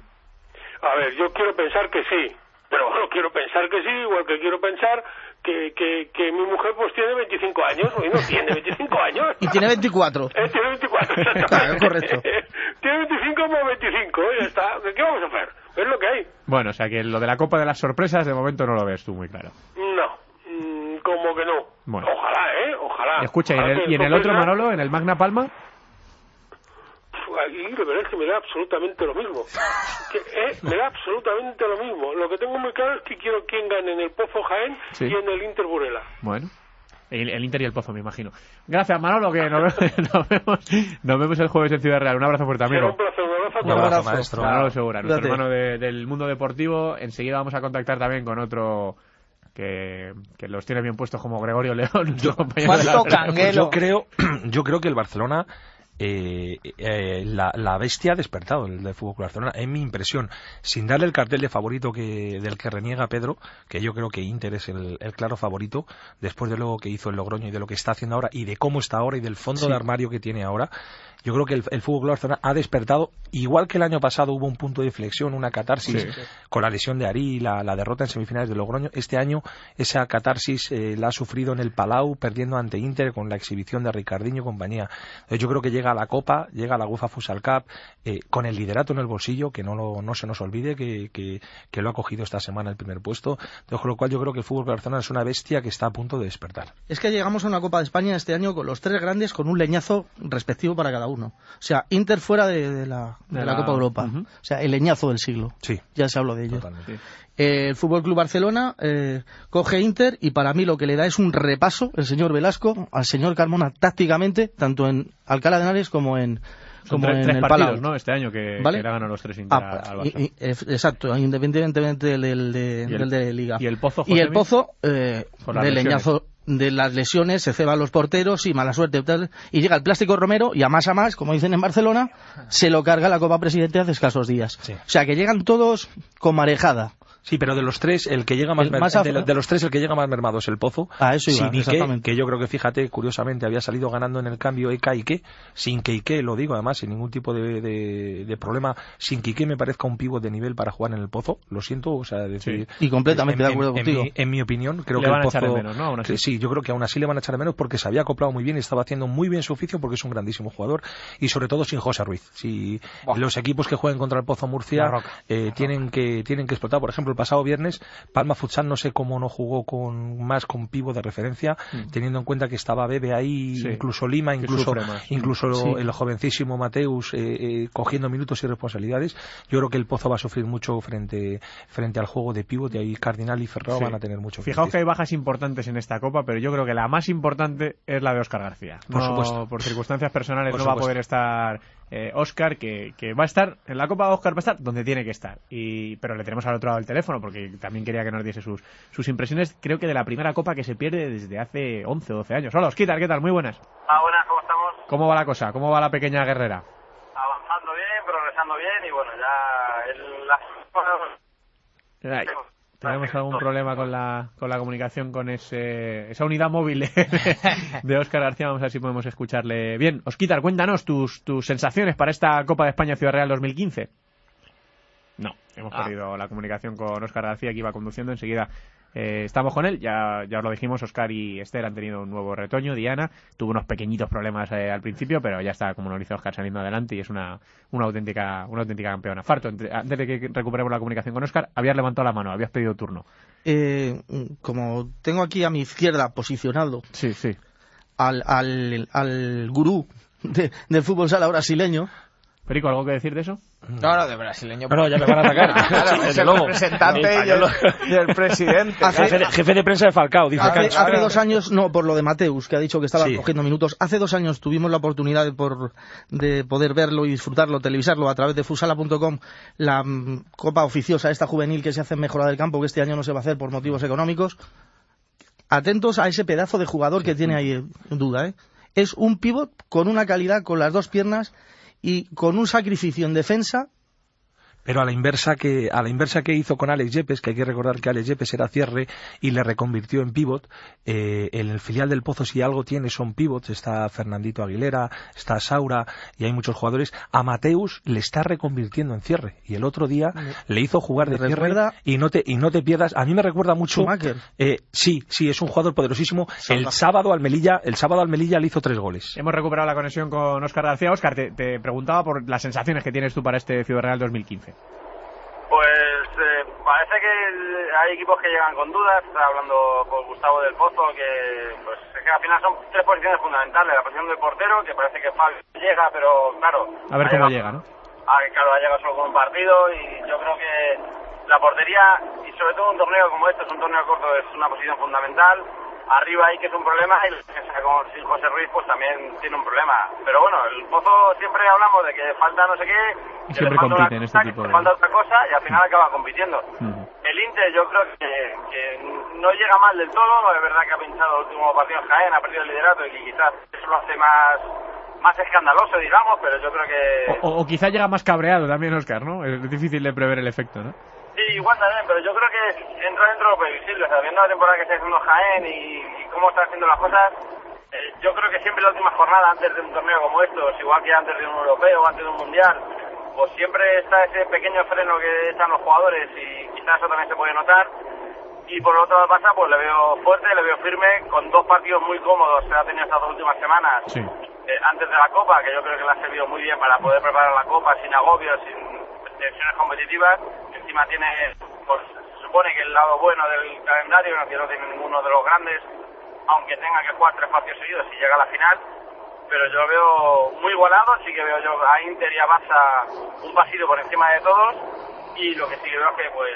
A ver, yo quiero pensar que sí, pero bueno, quiero pensar que sí, igual que quiero pensar que, que, que mi mujer pues tiene veinticinco años, y no tiene veinticinco años. Y tiene veinticuatro. Eh, tiene veinticuatro, Claro, exactamente. correcto. Tiene veinticinco como veinticinco, ya está. ¿Qué vamos a hacer? Es lo que hay. Bueno, o sea que lo de la Copa de las Sorpresas de momento no lo ves tú muy claro. No, mm, como que no. Bueno. Ojalá, ¿eh? Ojalá. Escucha, ¿y en Ojalá el, que y en el otro, sorprenda. Manolo, en el Magna Palma? Ahí de verdad es que me da absolutamente lo mismo. Que, eh, me da absolutamente lo mismo. Lo que tengo muy claro es que quiero quien gane en el Pozo Jaén Sí. y en el Inter Burela. Bueno. El, el Inter y el Pozo, me imagino. Gracias, Manolo, que nos vemos, nos vemos, nos vemos el jueves en Ciudad Real. Un abrazo fuerte, Será amigo. un placer, un abrazo a Un todos. abrazo, abrazo. maestro. Manolo Segura, nuestro Cuídate. hermano de- del mundo deportivo. Enseguida vamos a contactar también con otro que, que los tiene bien puestos como Gregorio León, nuestro compañero de la ¿Cuánto redacción. canguelo? Yo creo, yo creo que el Barcelona, eh, eh, la, la bestia ha despertado el del Fútbol Club Barcelona, es mi impresión, sin darle el cartel de favorito que del que reniega Pedro, que yo creo que Inter es el, el claro favorito, después de lo que hizo el Logroño y de lo que está haciendo ahora y de cómo está ahora y del fondo de armario que tiene ahora. Yo creo que el, el Fútbol Club Barcelona ha despertado, igual que el año pasado hubo un punto de inflexión, una catarsis Sí. con la lesión de Ari, la, la derrota en semifinales de Logroño. Este año esa catarsis eh, la ha sufrido en el Palau, perdiendo ante Inter con la exhibición de Ricardinho y compañía. Yo creo que llega llega a la Copa, llega a la UEFA Futsal Cup, eh, con el liderato en el bolsillo, que no, lo, no se nos olvide que, que, que lo ha cogido esta semana el primer puesto, con lo cual yo creo que el fútbol Barcelona es una bestia que está a punto de despertar. Es que llegamos a una Copa de España este año con los tres grandes, con un leñazo respectivo para cada uno. O sea, Inter fuera de, de, la, de, de la, la Copa Europa. Uh-huh. O sea, el leñazo del siglo. Sí. Ya se habló de ello. Sí. Eh, el Fútbol Club Barcelona eh, coge Inter y para mí lo que le da es un repaso, el señor Velasco, al señor Carmona tácticamente, tanto en Alcalá de Henares como en Son como tres, en tres el partidos, Palau, ¿no? Este año que, ¿vale? que le ganan los tres Inter ah, al Barça. Y, y, exacto, independientemente del, del, de, el, del de Liga. Y el Pozo, y el Pozo eh, del leñazo de las lesiones, se ceban los porteros y mala suerte. Tal, y llega el Plástico Romero y a más a más, como dicen en Barcelona, se lo carga la Copa Presidente hace escasos días. Sí. O sea que llegan todos con marejada. Sí, pero de los tres, el que llega más, mer- más de, lo, de los tres, el que llega más mermado es el Pozo. Ah, eso iba, sin Ike, exactamente. que yo creo que, fíjate, curiosamente había salido ganando en el cambio Eka Ike, sin que Ike, lo digo además, sin ningún tipo de, de, de problema, sin que Ike me parezca un pívot de nivel para jugar en el Pozo, lo siento, o sea, decir, sí. Y completamente en, de acuerdo en, contigo. En mi, en mi opinión, creo le que van el Pozo, a echar de menos, ¿no? Aún así. Sí, yo creo que aún así le van a echar de menos porque se había acoplado muy bien y estaba haciendo muy bien su oficio porque es un grandísimo jugador y sobre todo sin José Ruiz. Si Buah. los equipos que jueguen contra el Pozo Murcia eh, tienen que tienen que explotar, por ejemplo, el pasado viernes Palma Futsal no sé cómo no jugó con más con pivo de referencia, mm. teniendo en cuenta que estaba Bebe ahí, sí. incluso Lima, incluso incluso sí. el jovencísimo Mateus eh, eh, cogiendo minutos y responsabilidades. Yo creo que el Pozo va a sufrir mucho frente frente al juego de pívot y ahí Cardinal y Ferrao sí. van a tener mucho. Fijaos que hay bajas importantes en esta Copa, pero yo creo que la más importante es la de Óscar García. Por no, supuesto. Por circunstancias personales por no supuesto. va a poder estar eh, Óscar, que, que va a estar en la Copa de Óscar, va a estar donde tiene que estar. Y, pero le tenemos al otro lado del teléfono porque también quería que nos diese sus, sus impresiones, creo que de la primera Copa que se pierde desde hace once o doce años. Hola, Osquitar, ¿qué tal? Muy buenas. Ah, buenas, ¿cómo estamos? ¿Cómo va la cosa? ¿Cómo va la pequeña guerrera? Avanzando bien, progresando bien y bueno, ya el, la... Ay, tenemos algún problema con la con la comunicación con ese esa unidad móvil de, de Óscar García. Vamos a ver si podemos escucharle bien. Osquitar, cuéntanos tus, tus sensaciones para esta Copa de España Ciudad Real dos mil quince. No, hemos ah. perdido la comunicación con Óscar García, que iba conduciendo. Enseguida eh, estamos con él. Ya, ya os lo dijimos, Óscar y Esther han tenido un nuevo retoño. Diana tuvo unos pequeñitos problemas eh, al principio, pero ya está, como nos dice Óscar, saliendo adelante y es una, una auténtica una auténtica campeona. Farto, entre, antes de que recuperemos la comunicación con Óscar, habías levantado la mano, habías pedido turno. Eh, como tengo aquí a mi izquierda posicionado sí, sí. al, al, al gurú de, del fútbol sala brasileño. Perico, ¿algo que decir de eso? No, no, de brasileño. No, no, ya me van a atacar. Claro, es el representante y el, y el presidente. Hace, jefe, de, jefe de prensa de Falcao, dice hace, hace dos años, no, por lo de Mateus, que ha dicho que estaba sí. cogiendo minutos. Hace dos años tuvimos la oportunidad de, por, de poder verlo y disfrutarlo, televisarlo a través de futsala punto com, la um, copa oficiosa esta juvenil que se hace en Mejora del Campo, que este año no se va a hacer por motivos económicos. Atentos a ese pedazo de jugador que tiene ahí en duda, ¿eh? Es un pívot con una calidad, con las dos piernas y con un sacrificio en defensa. Pero a la inversa que a la inversa que hizo con Alex Yepes, que hay que recordar que Alex Yepes era cierre y le reconvirtió en pívot, eh, en el filial del Pozo si algo tiene son pívots, está Fernandito Aguilera, está Saura y hay muchos jugadores. A Mateus le está reconvirtiendo en cierre y el otro día me, le hizo jugar de cierre recuerda... y no te y no te pierdas. A mí me recuerda mucho. Eh, sí, sí, es un jugador poderosísimo. Salva. El sábado al Melilla, el sábado al Melilla le hizo tres goles. Hemos recuperado la conexión con Óscar García. Óscar, te, te preguntaba por las sensaciones que tienes tú para este Ciudad Real dos mil quince. Pues eh, parece que hay equipos que llegan con dudas. Está hablando con Gustavo del Pozo, que pues es que al final son tres posiciones fundamentales. La posición del portero, que parece que Fabio llega, pero claro... A ver cómo llega, ¿no? A, claro, ha llegado solo con un partido y yo creo que la portería, y sobre todo un torneo como este, es un torneo corto, es una posición fundamental. Arriba ahí que es un problema y la defensa con sin José Ruiz pues también tiene un problema. Pero bueno, el Pozo siempre hablamos de que falta no sé qué, y que siempre le falta compite una en cosa, este tipo que de... le falta otra cosa y al final acaba compitiendo. Uh-huh. El Inter yo creo que, que no llega mal del todo, es verdad que ha pinchado el último partido en Jaén, ha perdido el liderato y quizás eso lo hace más más escandaloso, digamos, pero yo creo que... O, o quizá llega más cabreado también, Óscar, ¿no? Es difícil de prever el efecto, ¿no? Sí, igual también, pero yo creo que entra dentro de lo previsible, o sea, viendo la temporada que está haciendo Jaén y, y cómo está haciendo las cosas, eh, yo creo que siempre la última jornada antes de un torneo como estos, igual que antes de un europeo o antes de un mundial, pues siempre está ese pequeño freno que están los jugadores y quizás eso también se puede notar. Y por lo otro lado pasa, pues le veo fuerte, le veo firme, con dos partidos muy cómodos que ha tenido estas dos últimas semanas. Sí. eh, antes de la Copa, que yo creo que le ha servido muy bien para poder preparar la Copa sin agobios, sin tensiones competitivas. Encima tiene, pues se supone que el lado bueno del calendario, no que no tiene ninguno de los grandes, aunque tenga que jugar tres partidos seguidos y llega a la final. Pero yo lo veo muy igualado, sí que veo yo a Inter y a Barça un pasito por encima de todos, y lo que sí que veo es que pues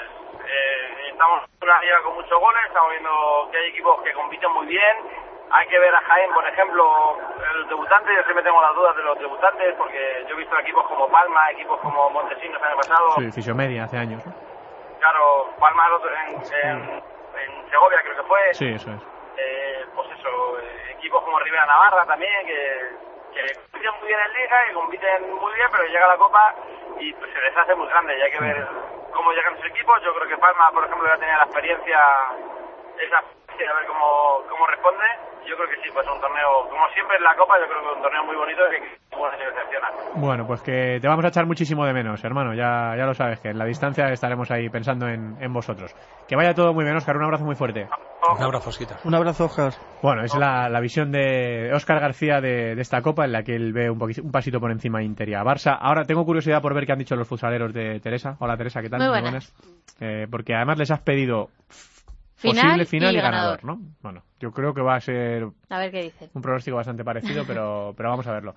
eh, estamos en una liga con muchos goles, estamos viendo que hay equipos que compiten muy bien. Hay que ver a Jaén, por ejemplo, los debutantes. Yo siempre tengo las dudas de los debutantes, porque yo he visto equipos como Palma, equipos como Montesinos el año pasado. Sí, Fisiomedia hace años, ¿no? Claro, Palma en, en, en Segovia creo que fue. Sí, eso es. Eh, pues eso, eh, equipos como Rivera Navarra también, que, que compiten muy bien en Liga y compiten muy bien, pero llega a la Copa y pues se les hace muy grande. Y hay que ver cómo llegan sus equipos. Yo creo que Palma, por ejemplo, ya tenía la experiencia, esa a ver cómo, cómo responde. Yo creo que sí, pues un torneo, como siempre en la Copa, yo creo que es un torneo muy bonito y que bueno, se decepciona. Bueno, pues que te vamos a echar muchísimo de menos, hermano, ya, ya lo sabes, que en la distancia estaremos ahí pensando en, en vosotros. Que vaya todo muy bien, Óscar, un abrazo muy fuerte. Un abrazo, Osquita. Un abrazo, Óscar. Bueno, es la, la visión de Óscar García de, de esta Copa, en la que él ve un, poquito, un pasito por encima de Inter y a Barça. Ahora tengo curiosidad por ver qué han dicho los futsaleros de Teresa. Hola, Teresa, ¿qué tal? Muy buenas. Eh, porque además les has pedido final posible final y, y ganador. ganador, ¿no? Bueno, yo creo que va a ser a ver qué dicen. Un pronóstico bastante parecido, pero, pero vamos a verlo.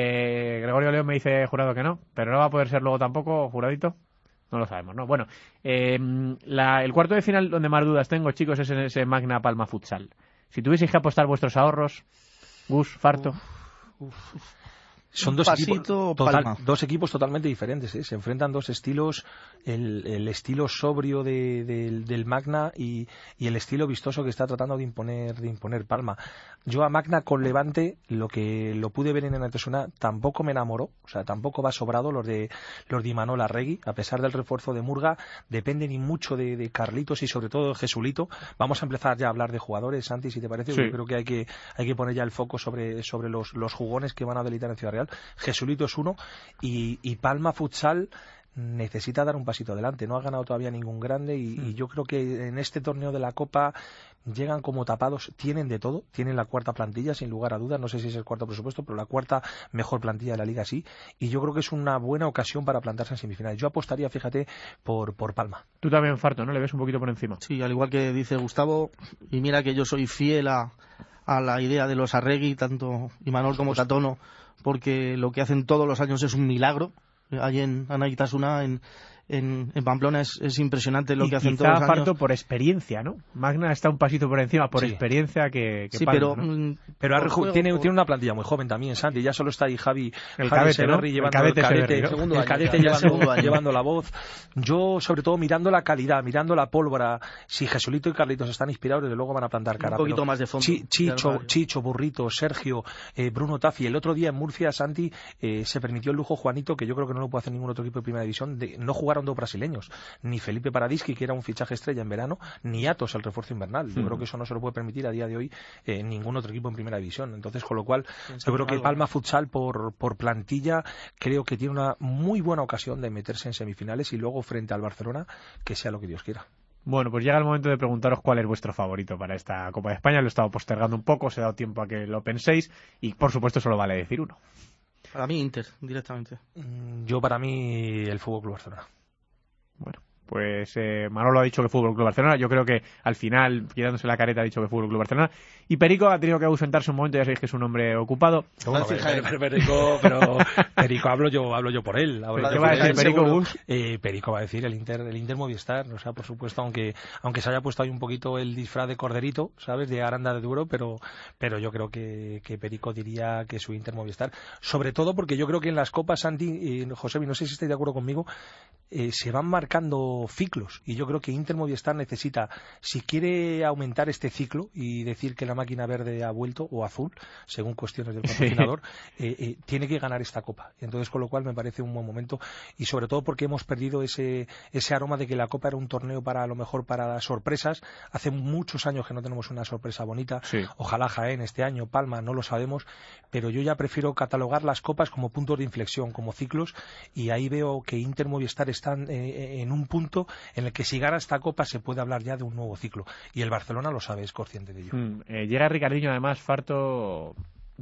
Eh, Gregorio León me dice Jurado que no, pero no va a poder ser luego tampoco, Juradito. No lo sabemos, ¿no? Bueno, eh, la, el cuarto de final donde más dudas tengo, chicos, es en ese Magna Palma Futsal. Si tuvieseis que apostar vuestros ahorros, Gus, Farto... Uf, uf. Son dos equipos, total, dos equipos totalmente diferentes, ¿eh? Se enfrentan dos estilos, el, el estilo sobrio de, de, del Magna y, y el estilo vistoso que está tratando de imponer, de imponer Palma. Yo a Magna con Levante, lo que lo pude ver en el Antesuna, tampoco me enamoró, o sea, tampoco va sobrado los de los de Imanol Arregui, a pesar del refuerzo de Murga, dependen y mucho de, de Carlitos y sobre todo de Jesulito. Vamos a empezar ya a hablar de jugadores, Santi, si te parece, sí. Yo creo que hay que hay que poner ya el foco sobre, sobre los, los jugones que van a delitar en Ciudad Real. Jesulito es uno y, y Palma Futsal necesita dar un pasito adelante, no ha ganado todavía ningún grande y, mm. y yo creo que en este torneo de la Copa llegan como tapados, tienen de todo, tienen la cuarta plantilla sin lugar a dudas, no sé si es el cuarto presupuesto, pero la cuarta mejor plantilla de la liga sí, y yo creo que es una buena ocasión para plantarse en semifinales. Yo apostaría, fíjate, por, por Palma. Tú también, Farto, ¿no? Le ves un poquito por encima. Sí, al igual que dice Gustavo, y mira que yo soy fiel a, a la idea de los Arregui, tanto Imanol como Tatono, porque lo que hacen todos los años es un milagro. Allí en Anaitasuna, en, en, en Pamplona, es, es impresionante lo y que hacen quizá todos los años. Parto por experiencia, ¿no? Magna está un pasito por encima por sí. experiencia que, que sí, Palma, pero, ¿no? pero ha reju- tiene, tiene una plantilla muy joven también, Santi. Ya solo está ahí Javi, el Javi cadete, Severri ¿no? llevando el cadete, el cadete, Severri, ¿no? segundo el año, cadete ya, llevando, segundo año. llevando la voz. Yo, sobre todo, mirando la calidad, mirando la pólvora, si Jesulito y Carlitos están inspirados, desde luego van a plantar cara. Un poquito más de fondo. Chi, Chicho, Chicho, Burrito, Sergio, eh, Bruno Taffi. El otro día en Murcia, Santi, eh, se permitió el lujo Juanito, que yo creo que no lo puede hacer ningún otro equipo de primera división, de no jugaron dos brasileños, ni Felipe Paradischi, que era un fichaje estrella en verano, ni Atos, el refuerzo invernal. Yo mm. creo que eso no se lo puede permitir a día de hoy eh, ningún otro equipo en primera división. Entonces, con lo cual, yo creo que Palma Futsal por, por plantilla creo que tiene una muy buena ocasión de meterse en semifinales y luego frente al Barcelona, que sea lo que Dios quiera. Bueno, pues llega el momento de preguntaros cuál es vuestro favorito para esta Copa de España. Lo he estado postergando un poco, os he dado tiempo a que lo penséis y, por supuesto, solo vale decir uno. Para mí Inter, directamente. Yo para mí el Fútbol Club Barcelona. Bueno, pues eh, Manolo ha dicho que Fútbol Club Barcelona. Yo creo que al final, quitándose la careta, ha dicho que Fútbol Club Barcelona. Y Perico ha tenido que ausentarse un momento, ya sabéis que es un hombre ocupado. No, pero, pero, pero, Perico, pero Perico hablo yo, hablo yo por él. ¿Qué va a decir Perico? Eh, Perico va a decir el Inter, el Inter Movistar. O sea, por supuesto, aunque aunque se haya puesto ahí un poquito el disfraz de corderito, ¿sabes? De Aranda de Duro, pero pero yo creo que, que Perico diría que su Inter Movistar. Sobre todo porque yo creo que en las copas, Santi, eh, José, no sé si estáis de acuerdo conmigo, eh, se van marcando ciclos y yo creo que Inter Movistar necesita, si quiere aumentar este ciclo y decir que la máquina verde ha vuelto o azul, según cuestiones del patrocinador, sí. eh, eh, tiene que ganar esta copa. Y entonces, con lo cual me parece un buen momento y sobre todo porque hemos perdido ese ese aroma de que la copa era un torneo para a lo mejor para las sorpresas. Hace muchos años que no tenemos una sorpresa bonita. Sí. Ojalá Jaén este año, Palma, no lo sabemos, pero yo ya prefiero catalogar las copas como puntos de inflexión, como ciclos, y ahí veo que Inter Movistar están eh, en un punto en el que si gana esta copa se puede hablar ya de un nuevo ciclo y el Barcelona lo sabe, es consciente de ello. Mm, eh, llega Ricardinho, además, Farto,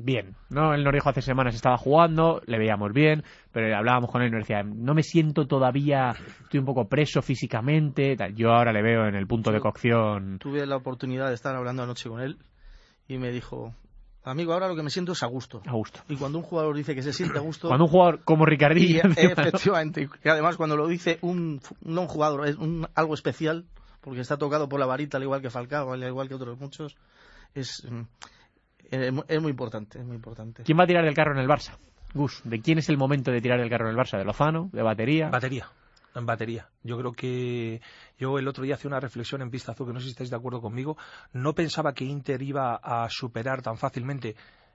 bien, ¿no? Él nos dijo hace semanas estaba jugando, le veíamos bien, pero hablábamos con él y nos decía, no me siento todavía, estoy un poco preso físicamente, tal. Yo ahora le veo en el punto de cocción. Tuve la oportunidad de estar hablando anoche con él y me dijo, amigo, ahora lo que me siento es a gusto. A gusto. Y cuando un jugador dice que se siente a gusto... Cuando un jugador como Ricardinho... Y, efectivamente, y además cuando lo dice un, no un jugador, es un, algo especial, porque está tocado por la varita, al igual que Falcao, al igual que otros muchos, es... Es, es muy importante, es muy importante. ¿Quién va a tirar del carro en el Barça? Gus, ¿de quién es el momento de tirar del carro en el Barça? ¿De Lozano? ¿De Batería? Batería, en Batería. Yo creo que yo el otro día hacía una reflexión en Pista Azul, que no sé si estáis de acuerdo conmigo. No pensaba que Inter iba a superar tan fácilmente,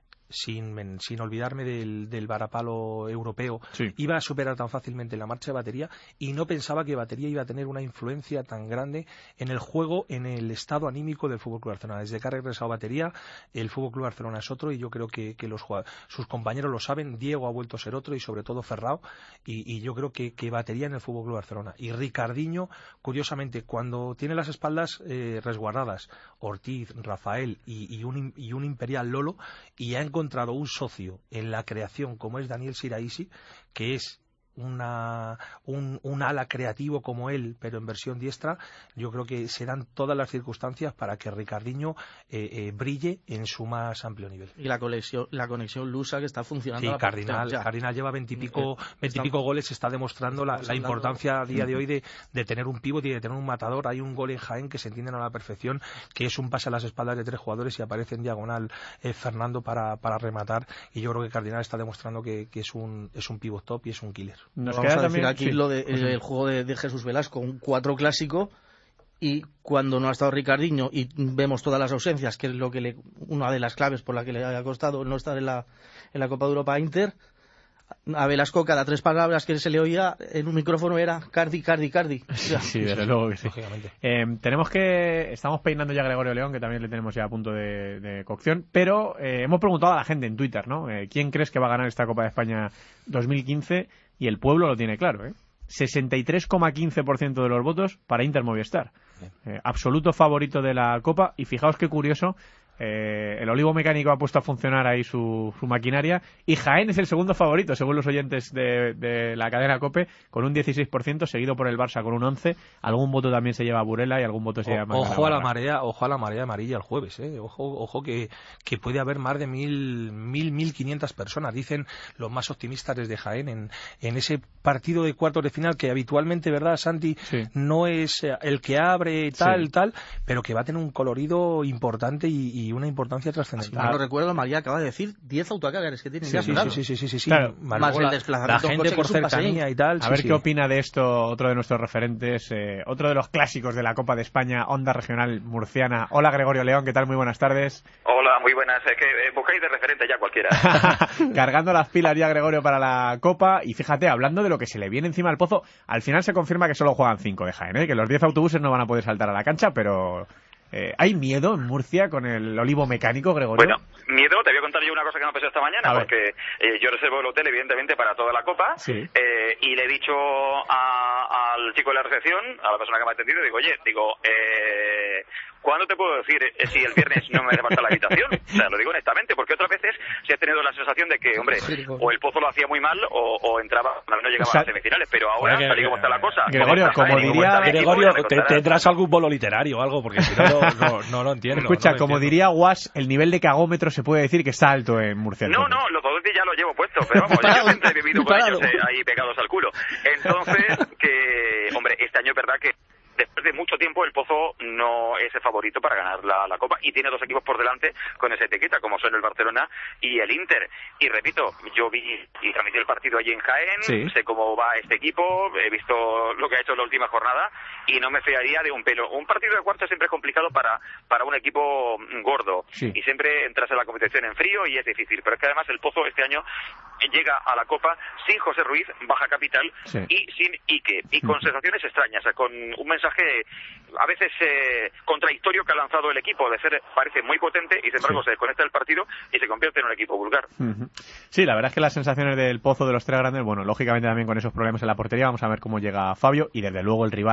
sin, sin olvidarme del, del varapalo europeo, sí. iba a superar tan fácilmente la marcha de Batería, y no pensaba que Batería iba a tener una influencia tan grande en el juego, en el estado anímico del F C Barcelona. Desde que ha regresado Batería, el F C Barcelona es otro, y yo creo que, que los sus compañeros lo saben. Diego ha vuelto a ser otro, y sobre todo Ferrao, y, y yo creo que, que Batería en el F C Barcelona. Y Ricardinho, curiosamente, cuando tiene las espaldas eh, resguardadas, Ortiz, Rafael y, y, un, y un Imperial Lolo, y ha encontrado encontrado un socio en la creación como es Daniel Siraisi, que es una un, un ala creativo como él, pero en versión diestra. Yo creo que se dan todas las circunstancias para que Ricardinho eh, eh, brille en su más amplio nivel. Y la conexión, la conexión lusa que está funcionando. Sí, Cardinal, Cardinal lleva veintipico veintipico goles, está demostrando la, la importancia a día de hoy de, de tener un pívot y de tener un matador. Hay un gol en Jaén que se entienden a la perfección, que es un pase a las espaldas de tres jugadores y aparece en diagonal eh, Fernando para, para rematar, y yo creo que Cardinal está demostrando que, que es un es un pívot top y es un killer. Nos Vamos queda a también aquí sí. lo de, el, el juego de, de Jesús Velasco, un cuatro clásico, y cuando no ha estado Ricardinho y vemos todas las ausencias, que es lo que le, una de las claves por la que le ha costado no estar en la, en la Copa de Europa a Inter, a Velasco cada tres palabras que se le oía en un micrófono era Cardi, Cardi, Cardi. O sea, sí, desde luego que sí. Eh, tenemos que... Estamos peinando ya a Gregorio León, que también le tenemos ya a punto de, de cocción, pero eh, hemos preguntado a la gente en Twitter, ¿no? Eh, ¿Quién crees que va a ganar esta Copa de España dos mil quince? Y el pueblo lo tiene claro, ¿eh? sesenta y tres coma quince por ciento de los votos para Inter Movistar. Eh, absoluto favorito de la Copa, y fijaos qué curioso, eh, el Olivo Mecánico ha puesto a funcionar ahí su, su maquinaria, y Jaén es el segundo favorito, según los oyentes de, de la cadena COPE, con un dieciséis por ciento, seguido por el Barça con un once por ciento. Algún voto también se lleva a Burela y algún voto se lleva a Ojo Magana a la marea, ojo a la marea amarilla el jueves, eh. Ojo, ojo que, que puede haber más de mil, mil, mil quinientas personas, dicen los más optimistas desde Jaén, en, en ese partido de cuartos de final que habitualmente, ¿verdad, Santi? Sí. No es el que abre tal, sí. tal, pero que va a tener un colorido importante y, y una importancia trascendental. Si no lo recuerdo, María acaba de decir diez autocargares que tienen sí, ya sí, sí, sí, sí, sí, sí. Claro, más el desplazamiento la gente por cercanía y tal. A sí, ver sí. qué opina de esto otro de nuestros referentes, eh, otro de los clásicos de la Copa de España, Onda Regional Murciana. Hola, Gregorio León, ¿qué tal? Muy buenas tardes. Hola, muy buenas. Es que eh, buscáis de referente ya cualquiera. Cargando las pilas ya, Gregorio, para la Copa. Y fíjate, hablando de lo que se le viene encima al Pozo, al final se confirma que solo juegan cinco de Jaén, ¿eh? Que los diez autobuses no van a poder saltar a la cancha, pero... Eh, ¿hay miedo en Murcia con el Olivo Mecánico, Gregorio? Bueno, miedo, te voy a contar yo una cosa que me pasó esta mañana, porque eh, yo reservo el hotel, evidentemente, para toda la Copa, sí. eh, y le he dicho a, al chico de la recepción, a la persona que me ha atendido, digo, oye, digo, eh... ¿cuándo te puedo decir eh, si el viernes no me falta la habitación? O sea, lo digo honestamente, porque otras veces se ha tenido la sensación de que, hombre, o el Pozo lo hacía muy mal o, o entraba, no llegaba o sea, a las semifinales, pero ahora, tal y como está la cosa... Gregorio, como diría... Gregorio, te, tendrás algún bolo literario o algo, porque si no, no, no, no lo entiendo. Escucha, no lo como entiendo. diría Guas, el nivel de cagómetro se puede decir que está alto en Murcia. No, no, los dos ya lo llevo puesto, pero vamos, yo siempre he vivido con ellos eh, ahí pegados al culo. Entonces, que, hombre, este año es verdad que después de mucho tiempo el Pozo no es el favorito para ganar la, la Copa, y tiene dos equipos por delante con esa etiqueta, como son el Barcelona y el Inter. Y repito, yo vi y transmití el partido allí en Jaén, sí. sé cómo va este equipo, he visto lo que ha hecho en la última jornada y no me fiaría de un pelo. Un partido de cuartos siempre es complicado para, para un equipo gordo, sí. y siempre entras en la competición en frío y es difícil, pero es que además el Pozo este año llega a la Copa sin José Ruiz, baja capital, sí. y sin Ike, y con sensaciones extrañas, con un mensaje a veces eh, contradictorio que ha lanzado el equipo, de ser, parece muy potente, y sin embargo sí. se desconecta del partido y se convierte en un equipo vulgar. Uh-huh. Sí, la verdad es que las sensaciones del Pozo, de los tres grandes, bueno, lógicamente también con esos problemas en la portería, vamos a ver cómo llega Fabio, y desde luego el rival,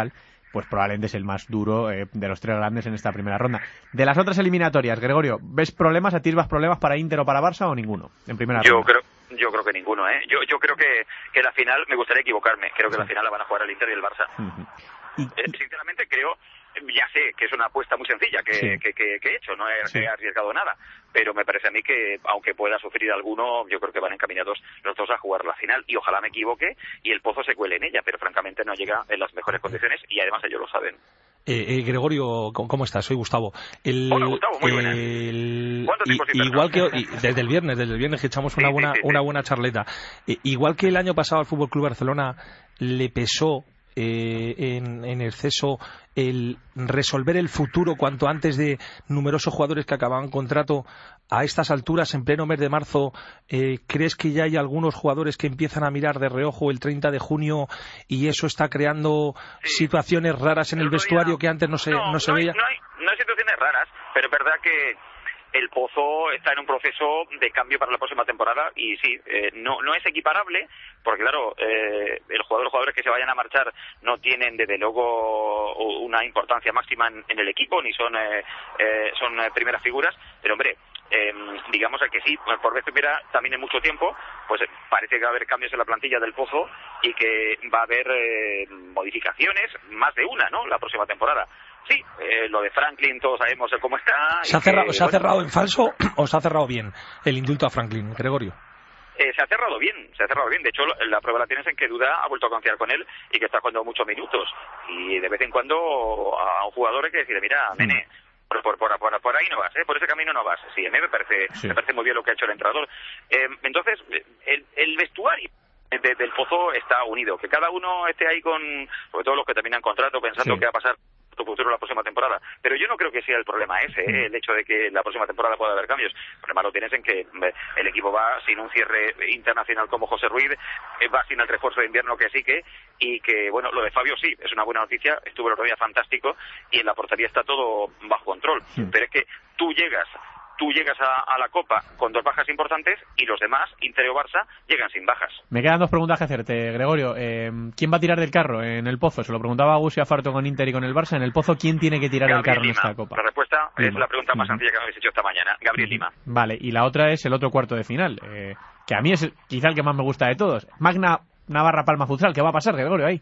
pues probablemente es el más duro eh, de los tres grandes en esta primera ronda. De las otras eliminatorias, Gregorio, ¿ves problemas, atisbas problemas para Inter o para Barça o ninguno en primera Yo ronda? creo Yo creo que ninguno, ¿eh? Yo, yo creo que, que la final, me gustaría equivocarme, creo que la final la van a jugar el Inter y el Barça. Uh-huh. Eh, sinceramente creo, ya sé que es una apuesta muy sencilla que, Sí. que, que, que he hecho, no he, Sí. he arriesgado nada, pero me parece a mí que, aunque pueda sufrir alguno, yo creo que van encaminados los dos a jugar la final, y ojalá me equivoque y el Pozo se cuele en ella, pero francamente no llega en las mejores condiciones y además ellos lo saben. Eh, eh, Gregorio, ¿cómo cómo estás? Soy Gustavo. El, Hola, Gustavo, muy buenas. el- ¿Cuánto tiempo y- sin vernos? igual que y desde el viernes, desde el viernes que echamos una Sí, sí, buena sí, sí. una buena charleta. Eh, igual que el año pasado al Fútbol Club Barcelona le pesó eh, en, en exceso el resolver el futuro cuanto antes de numerosos jugadores que acababan contrato a estas alturas, en pleno mes de marzo, eh, ¿crees que ya hay algunos jugadores que empiezan a mirar de reojo el treinta de junio y eso está creando Sí. situaciones raras en el, El otro vestuario día- que antes no se, no, no se no hay- veía? no hay, no hay situaciones raras, pero es verdad que el Pozo está en un proceso de cambio para la próxima temporada y sí, eh, no no es equiparable porque claro, eh, el jugador, los jugadores que se vayan a marchar no tienen desde luego una importancia máxima en, en el equipo ni son eh, eh, son eh, primeras figuras, pero hombre, eh, digamos que sí, por vez primera también en mucho tiempo, pues eh, parece que va a haber cambios en la plantilla del Pozo y que va a haber eh, modificaciones, más de una, ¿no? La próxima temporada. Sí, eh, lo de Franklin todos sabemos cómo está. ¿Se ha y cerrado, que, ¿se ha bueno, cerrado en falso o se ha cerrado bien el indulto a Franklin, Gregorio? Eh, se ha cerrado bien, se ha cerrado bien. De hecho, la prueba la tienes en que Duda ha vuelto a confiar con él y que está jugando muchos minutos. Y de vez en cuando a un jugador hay que decirle, mira, nene, por, por, por, por, por ahí no vas, ¿eh? Por ese camino no vas. Sí, a mí me parece, Sí. me parece muy bien lo que ha hecho el entrenador. Eh, entonces, el, el vestuario de- del Pozo está unido. Que cada uno esté ahí con, sobre todo los que terminan contrato, pensando Sí. qué va a pasar tu futuro la próxima temporada. Pero yo no creo que sea el problema ese, ¿eh? El hecho de que la próxima temporada pueda haber cambios. El problema lo tienes en que eh, el equipo va sin un cierre internacional como José Ruiz, eh, va sin el refuerzo de invierno que sí que, y que, bueno, lo de Fabio sí, es una buena noticia, estuvo el otro día fantástico y en la portería está todo bajo control. Pero es que tú llegas tú llegas a, a la Copa con dos bajas importantes y los demás, Inter o Barça, llegan sin bajas. Me quedan dos preguntas que hacerte, Gregorio. Eh, ¿Quién va a tirar del carro en el Pozo? Se lo preguntaba a Gus y a Farto con Inter y con el Barça. En el Pozo, ¿quién tiene que tirar del Gabriel carro en Lima. esta Copa? La respuesta es Lima. la pregunta más Ujú. sencilla que me habéis hecho esta mañana. Gabriel Lima. Vale, y la otra es el otro cuarto de final, eh, que a mí es quizá el que más me gusta de todos. Magna Navarra Palma Futsal, ¿qué va a pasar, Gregorio, ahí?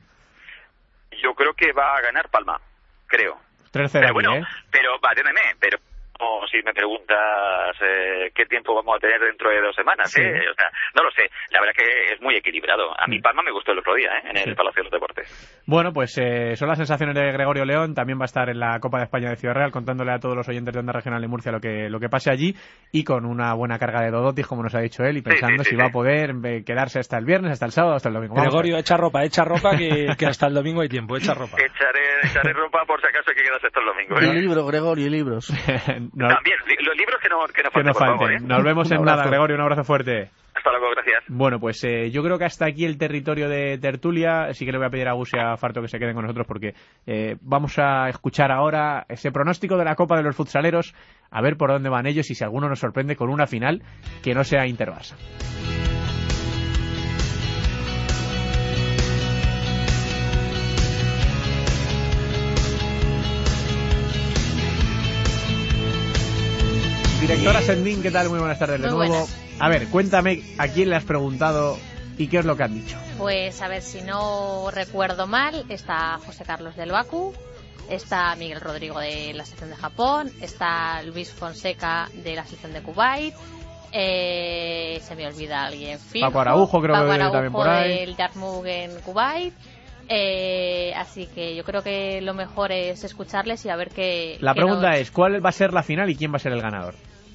Yo creo que va a ganar Palma, creo. tres cero Pero aquí, bueno, ¿eh? pero, va, atiéndeme, pero o si me preguntas eh, qué tiempo vamos a tener dentro de dos semanas, Sí. ¿eh? O sea, no lo sé. La verdad que es muy equilibrado. A mí Palma me gustó el otro día, ¿eh? En el Sí. Palacio de los Deportes. Bueno, pues eh, son las sensaciones de Gregorio León. También va a estar en la Copa de España de Ciudad Real contándole a todos los oyentes de Onda Regional de Murcia lo que lo que pase allí y con una buena carga de dodotis, como nos ha dicho él, y pensando sí, si sí. va a poder eh, quedarse hasta el viernes, hasta el sábado, hasta el domingo. Vamos a ver. Gregorio, echa ropa, echa ropa que, que hasta el domingo hay tiempo, echa ropa. Echaré, echaré ropa por si acaso hay que quedarse hasta el domingo. Y ¿eh? libros, Gregorio, y libros. No- También, li- los libros que no, que no que falten, no por favor, falten. ¿eh? Nos vemos en Un nada, abrazo. Gregorio. Un abrazo fuerte. Hasta luego, gracias. Bueno, pues eh, yo creo que hasta aquí el territorio de tertulia. Sí que le voy a pedir a Gus y a Farto que se queden con nosotros porque eh, vamos a escuchar ahora ese pronóstico de la Copa de los Futsaleros, a ver por dónde van ellos y si alguno nos sorprende con una final que no sea Inter-Barça. Directora Sendín, ¿qué tal? Muy buenas tardes de Muy nuevo. buenas. A ver, cuéntame a quién le has preguntado y qué es lo que han dicho. Pues a ver, si no recuerdo mal, está José Carlos del Baku, está Miguel Rodrigo de la sección de Japón, está Luis Fonseca de la sección de Kuwait, eh, se me olvida alguien, fijo, Paco Araujo creo que Paco viene Araujo también por ahí. del Yarmouk en Kuwait. Eh, así que yo creo que lo mejor es escucharles y a ver qué. La qué pregunta nos- es, ¿cuál va a ser la final y quién va a ser el ganador?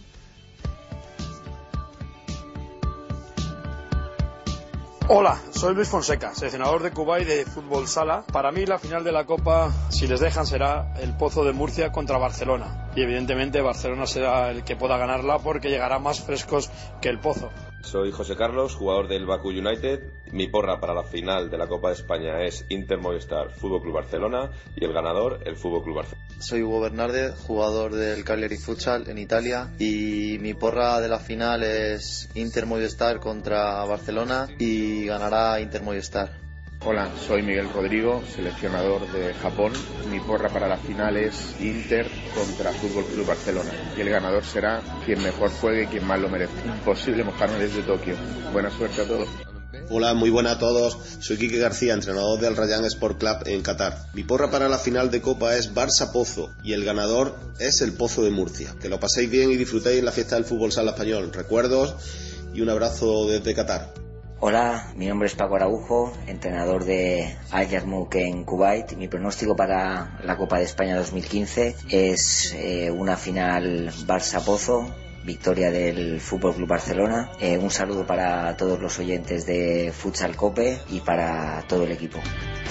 Hola, soy Luis Fonseca, seleccionador de Kuwait de fútbol sala. Para mí la final de la Copa, si les dejan, será el Pozo de Murcia contra Barcelona. Y evidentemente Barcelona será el que pueda ganarla porque llegará más frescos que el Pozo. Soy José Carlos, jugador del Baku United. Mi porra para la final de la Copa de España es Inter Movistar Fútbol Club Barcelona y el ganador el Fútbol Club Barcelona. Soy Hugo Bernardes, jugador del Cagliari Futsal en Italia, y mi porra de la final es Inter Movistar contra Barcelona y ganará Inter Movistar. Hola, soy Miguel Rodrigo, seleccionador de Japón. Mi porra para la final es Inter contra Fútbol Club Barcelona. Y el ganador será quien mejor juegue y quien más lo merece. Imposible mojarme desde Tokio. Buena suerte a todos. Hola, muy buena a todos. Soy Quique García, entrenador del Rayan Sport Club en Qatar. Mi porra para la final de Copa es Barça Pozo y el ganador es el Pozo de Murcia. Que lo paséis bien y disfrutéis en la fiesta del fútbol sala español. Recuerdos y un abrazo desde Qatar. Hola, mi nombre es Paco Araujo, entrenador de Al Yarmouk en Kuwait. Mi pronóstico para la Copa de España dos mil quince es eh, una final Barça-Pozo, victoria del Fútbol Club Barcelona. Eh, un saludo para todos los oyentes de Futsal Cope y para todo el equipo.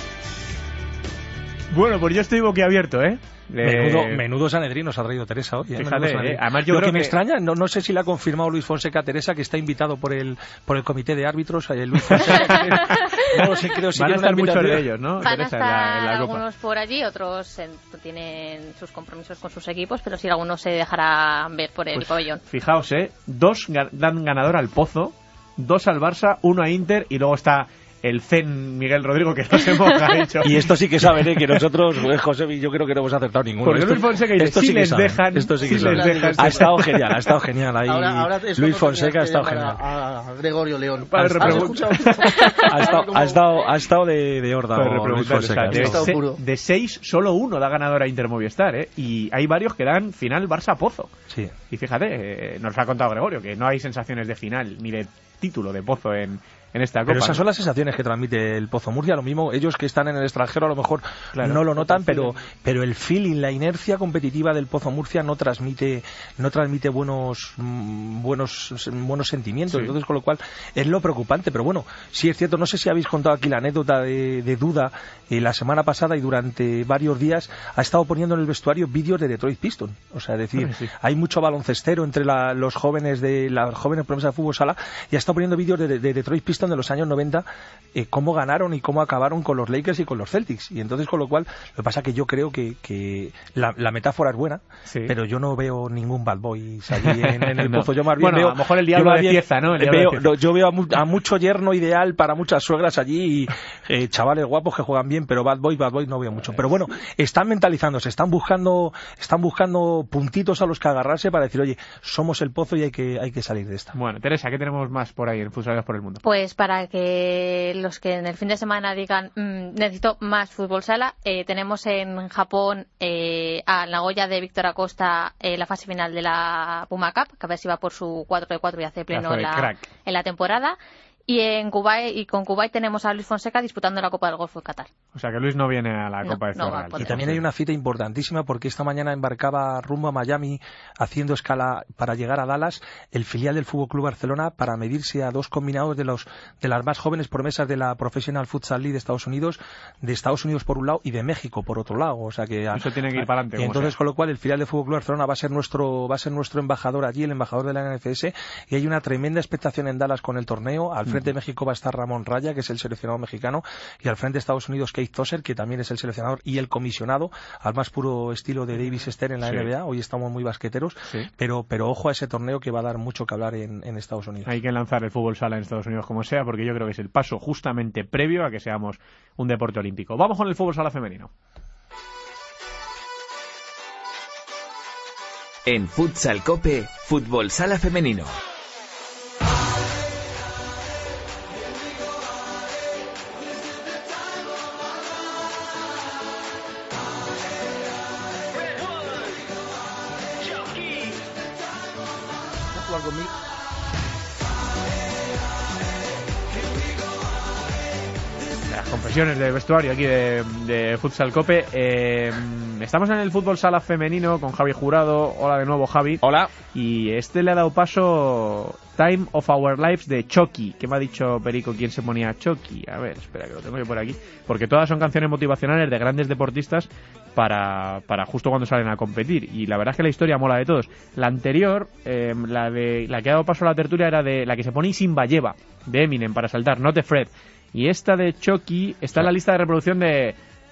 Bueno, pues yo estoy boquiabierto, ¿eh? Menudo, menudo Sanedrín nos ha traído Teresa hoy. ¿eh? Fíjate, eh, además yo Lo creo que me que... extraña, no, no sé si le ha confirmado Luis Fonseca a Teresa, que está invitado por el por el comité de árbitros. Eh, Luis Fonseca, no lo sé, creo si van a estar muchos invitación. de ellos, ¿no? Van Teresa, a estar en la, en la Copa. algunos por allí, otros en- tienen sus compromisos con sus equipos, pero sí algunos se dejarán ver por el Pues, pabellón. Fijaos, ¿eh? Dos ga- dan ganador al Pozo, dos al Barça, uno a Inter y luego está el Zen Miguel Rodrigo, que no se moja, ha dicho. Y esto sí que saben, ¿eh? Que nosotros, pues, José, yo creo que no hemos acertado ninguno. Porque Esto- Luis Fonseca dice, esto si sí que les saben, dejan, esto sí que si saben. les dejan. Ha estado genial, ha estado genial ahí. Ahora, ahora es Luis cuando Fonseca ha tenías que estado llamar genial. A, a Gregorio León. Para ¿Has repreguntar. escuchado? Ha estado, ha estado, ha estado de, de horda Para Luis repreguntar, Fonseca. o sea, de, ha estado. se- de seis, solo uno da ganador a Inter Movistar, ¿eh? Y hay varios que dan final Barça-Pozo. Sí. Y fíjate, eh, nos ha contado Gregorio que no hay sensaciones de final ni de título de Pozo en, en esta Copa. Pero esas ¿no? son las sensaciones que transmite el Pozo Murcia. Lo mismo, ellos que están en el extranjero a lo mejor Claro. no lo notan, pero pero el feeling, la inercia competitiva del Pozo Murcia no transmite no transmite buenos mm, buenos buenos sentimientos. Sí. Entonces, con lo cual es lo preocupante. Pero bueno, sí es cierto. No sé si habéis contado aquí la anécdota de, de Duda eh, la semana pasada y durante varios días ha estado poniendo en el vestuario vídeos de Detroit Pistons. O sea, es decir, Sí. hay mucho baloncestero entre la- los jóvenes de las jóvenes promesas de fútbol sala y ha estado poniendo vídeos de, de, de Detroit Pistons de los años noventa, eh, cómo ganaron y cómo acabaron con los Lakers y con los Celtics. Y entonces, con lo cual, lo que pasa que yo creo que, que la, la metáfora es buena, Sí. pero yo no veo ningún bad boys allí en, en el No. Pozo. Yo más bien Bueno, veo, a lo mejor el yo diablo más de bien pieza, ¿no? El diablo veo- de pieza. no, yo veo a, mu- a mucho yerno ideal para muchas suegras allí y eh, chavales guapos que juegan bien, pero bad boys, bad boys no veo mucho. Pero bueno, están mentalizándose, están buscando, están buscando puntitos a los que agarrarse para decir, oye, somos el Pozo y hay que, hay que salir de esta. Bueno, Teresa, ¿qué tenemos más por ahí en Futsaleros por el Mundo? Pues para que los que en el fin de semana digan "Mm, necesito más fútbol sala, eh, tenemos en Japón eh, a Nagoya de Víctor Acosta eh, la fase final de la Puma Cup, que a ver si va por su cuatro de cuatro y hace pleno Pedazo en de la, crack. en la temporada. Y en Kuwait, y con Kuwait tenemos a Luis Fonseca disputando la Copa del Golfo de Qatar. O sea que Luis no viene a la No, Copa de no va a Ciudad Real. poder. Y también hay una cita importantísima porque esta mañana embarcaba rumbo a Miami haciendo escala para llegar a Dallas el filial del Fútbol Club Barcelona para medirse a dos combinados de los de las más jóvenes promesas de la Professional Futsal League de Estados Unidos, de Estados Unidos por un lado y de México por otro lado, o sea que Eso tiene que ir para adelante, como entonces sea. con lo cual el filial del Fútbol Club Barcelona va a ser nuestro va a ser nuestro embajador allí, el embajador de la N F S, y hay una tremenda expectación en Dallas con el torneo. Al frente de México va a estar Ramón Raya, que es el seleccionado mexicano, y al frente de Estados Unidos Keith Tosser, que también es el seleccionador y el comisionado, al más puro estilo de Davis Stern en la Sí. N B A. Hoy estamos muy basqueteros, Sí. pero pero ojo a ese torneo que va a dar mucho que hablar en, en Estados Unidos. Hay que lanzar el fútbol sala en Estados Unidos como sea, porque yo creo que es el paso justamente previo a que seamos un deporte olímpico. Vamos con el fútbol sala femenino. En Futsal Cope, Fútbol Sala Femenino. Jugar conmigo. Las confesiones de vestuario aquí de, de Futsal Cope. Eh, estamos en el fútbol sala femenino con Javi Jurado. Hola de nuevo, Javi. Hola. Y este le ha dado paso Time of Our Lives de Chucky. ¿Qué me ha dicho Perico? ¿Quién se ponía Chucky? A ver, espera que lo tengo yo por aquí. Porque todas son canciones motivacionales de grandes deportistas para, para justo cuando salen a competir. Y la verdad es que la historia mola de todos. La anterior, eh, la de la que ha dado paso a la tertulia, era de la que se pone Simba Lleva, de Eminem, para saltar, Not Afraid. Y esta de Chucky está en la lista de reproducción de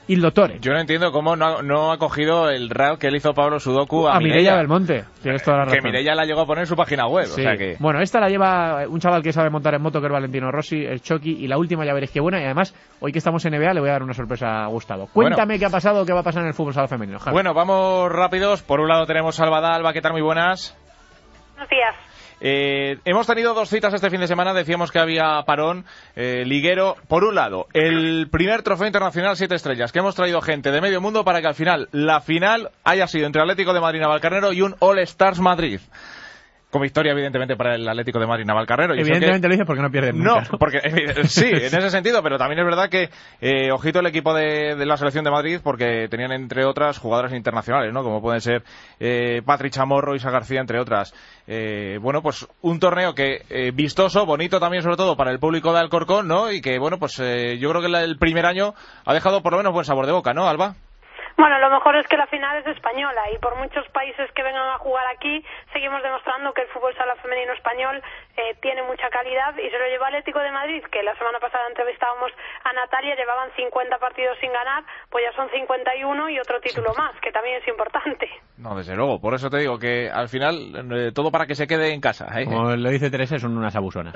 Il Dottore. Yo no entiendo cómo no ha, no ha cogido el rap que le hizo Pablo Sudoku a, a Mireia Belmonte. Tienes toda la razón. Que Mireia la llegó a poner en su página web. Sí. O sea que... Bueno, esta la lleva un chaval que sabe montar en moto, que es Valentino Rossi, el Chucky, y la última ya veréis qué buena. Y además, hoy que estamos en N B A, le voy a dar una sorpresa a Gustavo. Cuéntame bueno. qué ha pasado, qué va a pasar en el fútbol sala femenino. Javi. Bueno, vamos rápidos. Por un lado tenemos a Alba. Alba, ¿qué tal? Muy buenas. Buenos días. Eh, hemos tenido dos citas este fin de semana, decíamos que había parón eh, liguero. Por un lado, el primer trofeo internacional siete estrellas, que hemos traído gente de medio mundo para que al final, la final haya sido entre Atlético de Madrid Navalcarnero y un All Stars Madrid. Con victoria, evidentemente, para el Atlético de Madrid Navalcarnero. Evidentemente que... lo dices porque no pierden nunca. No, porque sí, en ese sentido, pero también es verdad que, eh, ojito el equipo de, de la selección de Madrid, porque tenían, entre otras, jugadoras internacionales, ¿no? Como pueden ser eh, Patri Chamorro, Isa García, entre otras. Eh, bueno, pues un torneo que eh, vistoso, bonito también, sobre todo para el público de Alcorcón, ¿no? Y que, bueno, pues eh, yo creo que la, el primer año ha dejado por lo menos buen sabor de boca, ¿no, Alba? Bueno, lo mejor es que la final es española y por muchos países que vengan a jugar aquí seguimos demostrando que el fútbol sala femenino español eh, tiene mucha calidad y se lo llevó Atlético de Madrid, que la semana pasada entrevistábamos a Natalia, llevaban cincuenta partidos sin ganar, pues ya son cincuenta y uno y otro título más, que también es importante. No, desde luego, por eso te digo que al final eh, todo para que se quede en casa, ¿eh? Como lo dice Teresa, son unas abusonas.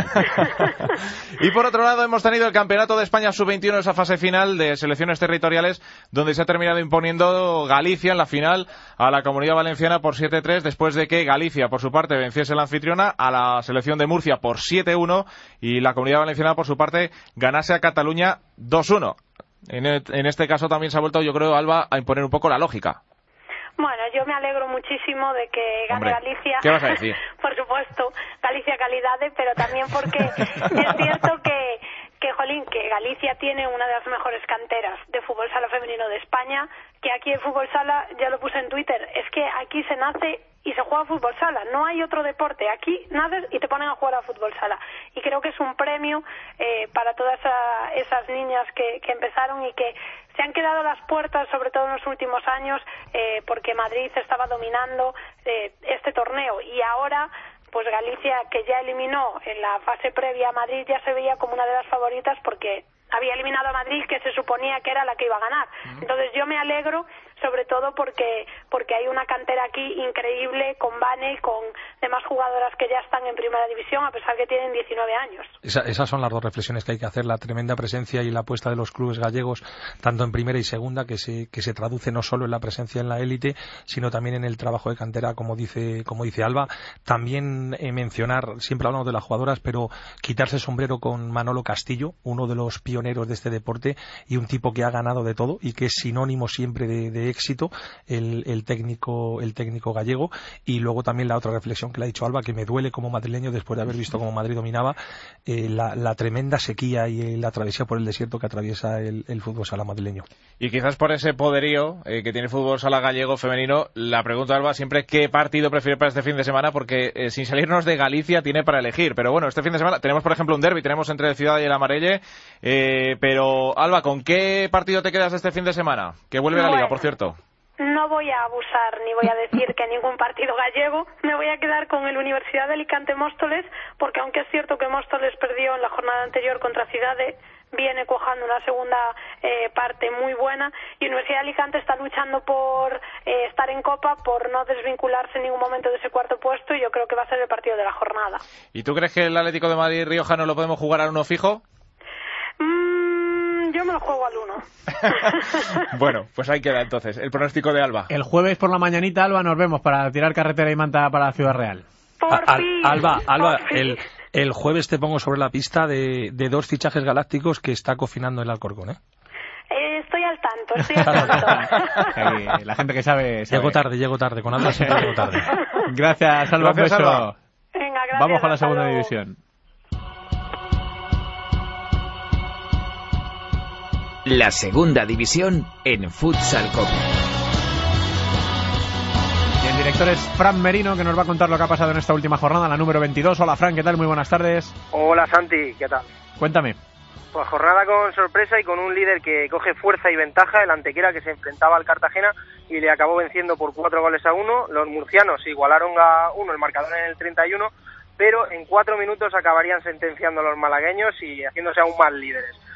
Y por otro lado hemos tenido el Campeonato de España sub veintiuno, esa fase final de selecciones territoriales, donde se ha terminado imponiendo Galicia en la final a la Comunidad Valenciana por siete tres, después de que Galicia, por su parte, venciese la anfitriona a la selección de Murcia por siete uno y la Comunidad Valenciana, por su parte, ganase a Cataluña dos uno. En, en este caso también se ha vuelto, yo creo, Alba, a imponer un poco la lógica. Bueno, yo me alegro muchísimo de que gane Hombre, Galicia. ¿qué vas a decir? Por supuesto, Galicia calidades, pero también porque es cierto que, que, jolín, que Galicia tiene una de las mejores canteras de fútbol sala femenino de España, que aquí el fútbol sala, ya lo puse en Twitter, es que aquí se nace y se juega fútbol sala, no hay otro deporte, aquí naces y te ponen a jugar a fútbol sala, y creo que es un premio eh, para todas esa, esas niñas que, que empezaron y que se han quedado a las puertas, sobre todo en los últimos años, eh, porque Madrid estaba dominando eh, este torneo, y ahora pues Galicia, que ya eliminó en la fase previa a Madrid, ya se veía como una de las favoritas porque había eliminado a Madrid, que se suponía que era la que iba a ganar. Entonces yo me alegro, sobre todo porque porque hay una cantera aquí increíble, con Vane y con demás jugadoras que ya están en primera división, a pesar que tienen diecinueve años. Esa, esas son las dos reflexiones que hay que hacer, la tremenda presencia y la apuesta de los clubes gallegos, tanto en primera y segunda, que se, que se traduce no solo en la presencia en la élite, sino también en el trabajo de cantera, como dice, como dice Alba. También eh, mencionar, siempre hablamos de las jugadoras, pero quitarse el sombrero con Manolo Castillo, uno de los pioneros de este deporte y un tipo que ha ganado de todo y que es sinónimo siempre de, de éxito, el, el técnico el técnico gallego. Y luego también la otra reflexión que le ha dicho Alba, que me duele como madrileño después de haber visto cómo Madrid dominaba, eh, la, la tremenda sequía y la travesía por el desierto que atraviesa el, el fútbol sala madrileño. Y quizás por ese poderío eh, que tiene el fútbol sala gallego femenino, la pregunta, Alba, siempre qué partido prefiere para este fin de semana, porque eh, sin salirnos de Galicia tiene para elegir. Pero bueno, este fin de semana tenemos, por ejemplo, un derbi, tenemos entre el Ciudad y el Amarelle. Eh, pero, Alba, ¿con qué partido te quedas este fin de semana? Que vuelve bueno, la Liga, por cierto. No voy a abusar ni voy a decir que ningún partido gallego. Me voy a quedar con el Universidad de Alicante Móstoles, porque aunque es cierto que Móstoles perdió en la jornada anterior contra Ciudades, viene cuajando una segunda eh, parte muy buena, y Universidad de Alicante está luchando por eh, estar en Copa, por no desvincularse en ningún momento de ese cuarto puesto, y yo creo que va a ser el partido de la jornada. ¿Y tú crees que el Atlético de Madrid Riojano lo podemos jugar a uno fijo? Mm, yo me lo juego al uno. Bueno, pues ahí queda entonces el pronóstico de Alba. El jueves por la mañanita, Alba, nos vemos para tirar carretera y manta para la Ciudad Real. Por Al, fin, Alba, Alba, por fin. el, el jueves te pongo sobre la pista de, de dos fichajes galácticos que está cocinando el Alcorcón, ¿eh? Eh, estoy al tanto, estoy al tanto. La gente que sabe, sabe. Llego tarde, llego tarde, con Alba siempre llego tarde. Gracias, Alba. Gracias, un beso. Alba. Venga, gracias. Vamos con la hasta segunda luego. división. La segunda división en Futsal Copa. Y el director es Fran Merino, que nos va a contar lo que ha pasado en esta última jornada, la número veintidós. Hola, Fran, ¿qué tal? Muy buenas tardes. Hola, Santi, ¿qué tal? Cuéntame. Pues jornada con sorpresa y con un líder que coge fuerza y ventaja, el Antequera, que se enfrentaba al Cartagena y le acabó venciendo por cuatro goles a uno. Los murcianos igualaron a uno el marcador en el treinta y uno, pero en cuatro minutos acabarían sentenciando a los malagueños y haciéndose aún más líderes.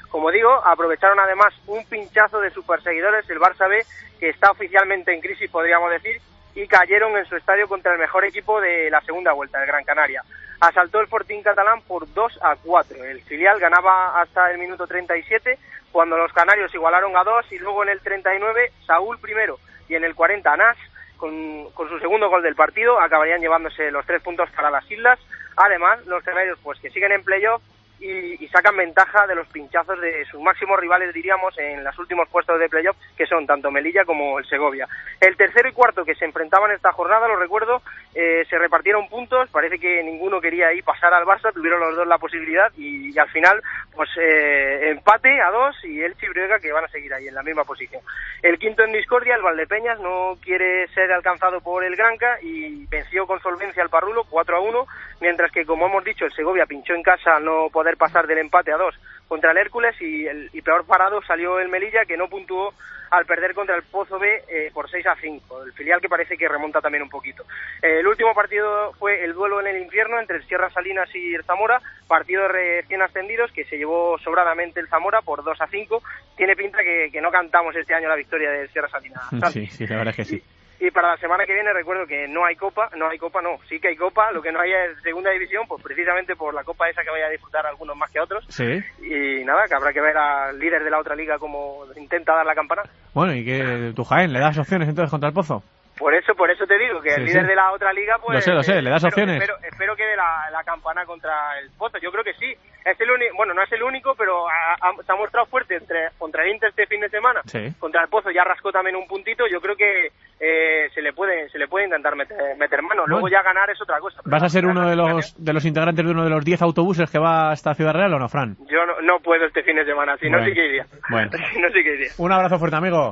Como digo, aprovecharon además un pinchazo de sus perseguidores, el Barça B, que está oficialmente en crisis, podríamos decir, y cayeron en su estadio contra el mejor equipo de la segunda vuelta, el Gran Canaria. Asaltó el Fortín catalán por dos a cuatro. El filial ganaba hasta el minuto treinta y siete, cuando los canarios igualaron a dos, y luego en el treinta y nueve, Saúl primero, y en el cuarenta, Anas, con, con su segundo gol del partido, acabarían llevándose los tres puntos para las islas. Además, los canarios, pues que siguen en playoff, Y, y sacan ventaja de los pinchazos de sus máximos rivales, diríamos, en los últimos puestos de playoff, que son tanto Melilla como el Segovia. El tercero y cuarto que se enfrentaban esta jornada, lo recuerdo, eh, se repartieron puntos, parece que ninguno quería ahí pasar al Barça, tuvieron los dos la posibilidad, y, y al final, pues eh, empate a dos, y Elche y Brega, que van a seguir ahí en la misma posición. El quinto en discordia, el Valdepeñas, no quiere ser alcanzado por el Granca, y venció con solvencia al Parrulo, cuatro a uno, mientras que, como hemos dicho, el Segovia pinchó en casa al no poder pasar del empate a dos contra el Hércules, y, el, y peor parado salió el Melilla, que no puntuó al perder contra el Pozo B eh, por seis a cinco, el filial que parece que remonta también un poquito. Eh, el último partido fue el duelo en el infierno entre el Sierra Salinas y el Zamora, partido de recién ascendidos que se llevó sobradamente el Zamora por dos a cinco. Tiene pinta que, que no cantamos este año la victoria del Sierra Salinas. Sí, sí, la verdad es que sí. Y para la semana que viene recuerdo que no hay Copa, no hay Copa, no, sí que hay Copa, lo que no hay es Segunda División, pues precisamente por la Copa esa que vaya a disfrutar algunos más que otros. Sí. Y nada, que habrá que ver al líder de la otra liga cómo intenta dar la campana. Bueno, ¿y que tu Jaén le das opciones entonces contra el Pozo? Por eso, por eso te digo que Sí, el líder sí. de la otra liga, pues... Lo sé, lo sé, le das espero, opciones. Espero, espero que dé la, la campana contra el Pozo, yo creo que sí. Es el único, bueno, no es el único, pero ha, ha, se ha mostrado fuerte entre, contra el Inter este fin de semana. Sí. Contra el Pozo ya rascó también un puntito, yo creo que eh, se le puede se le puede intentar meter, meter mano. Luego Bueno. ya ganar es otra cosa. ¿Vas a ser uno de los de los integrantes de uno de los diez autobuses que va hasta Ciudad Real o no, Fran? Yo no, no puedo este fin de semana, si no Bueno. sí que iría. Bueno. Si no sí que iría. Un abrazo fuerte, amigo.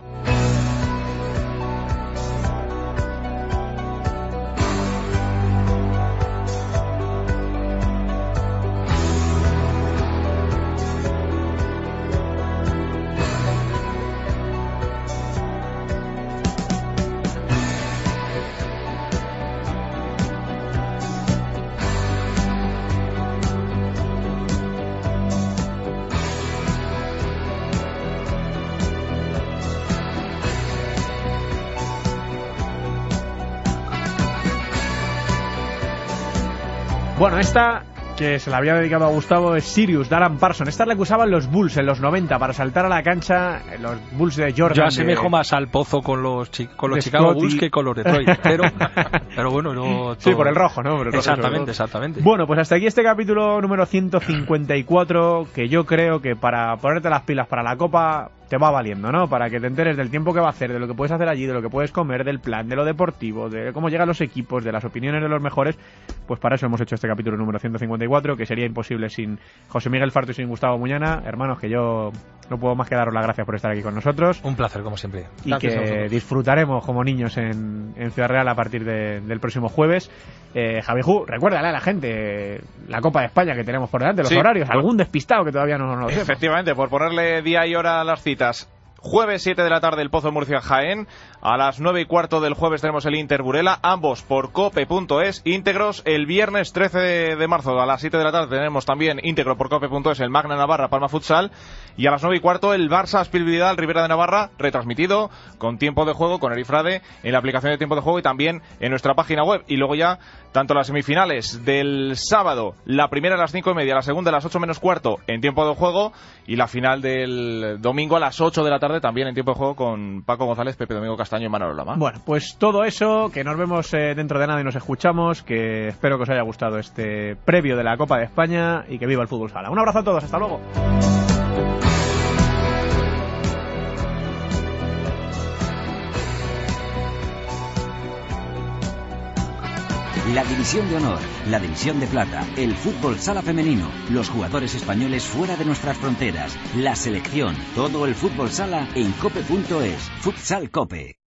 Bueno, esta que se la había dedicado a Gustavo es Sirius, Darren Parson. Esta la que usaban los Bulls en los noventa para saltar a la cancha, los Bulls de Jordan. Yo de... asemejo más al Pozo con los, chi- con los de Chicago Scotty. Bulls que con los Detroit, pero, pero bueno, no... Sí, todo- por el rojo, ¿no? Por el rojo, exactamente, sobre todo. exactamente. Bueno, pues hasta aquí este capítulo número ciento cincuenta y cuatro, que yo creo que para ponerte las pilas para la Copa te va valiendo, ¿no? Para que te enteres del tiempo que va a hacer, de lo que puedes hacer allí, de lo que puedes comer, del plan, de lo deportivo, de cómo llegan los equipos, de las opiniones de los mejores. Pues para eso hemos hecho este capítulo número ciento cincuenta y cuatro, que sería imposible sin José Miguel Farto y sin Gustavo Muñana. Hermanos, que yo no puedo más que daros las gracias por estar aquí con nosotros. Un placer, como siempre. Y Gracias a que vosotros. disfrutaremos como niños en, en Ciudad Real a partir de- del próximo jueves. Eh, Javiju, recuérdale a la gente la Copa de España que tenemos por delante, los Sí. horarios, algún despistado que todavía no nos lo sepa. Efectivamente, por ponerle día y hora a las citas. Jueves siete de la tarde el Pozo Murcia Jaén. A las nueve y cuarto del jueves tenemos el Inter Burela. Ambos por cope punto es. Íntegros el viernes trece de marzo a las siete de la tarde tenemos también íntegro por cope punto es el Magna Navarra Palma Futsal. Y a las nueve y cuarto el Barça Aspil Vidal Ribera de Navarra, retransmitido con tiempo de juego, con Erifrade en la aplicación de tiempo de juego y también en nuestra página web. Y luego ya tanto las semifinales del sábado, la primera a las cinco y media, la segunda a las ocho menos cuarto en tiempo de juego y la final del domingo a las ocho de la tarde también en tiempo de juego con Paco González, Pepe Domingo Castaño y Manolo Lama. Bueno, pues todo eso, que nos vemos eh, dentro de nada y nos escuchamos, que espero que os haya gustado este previo de la Copa de España y que viva el fútbol sala. Un abrazo a todos, hasta luego. La División de Honor, la División de Plata, el fútbol sala femenino, los jugadores españoles fuera de nuestras fronteras, la selección, todo el fútbol sala en cope punto es. Futsal Cope.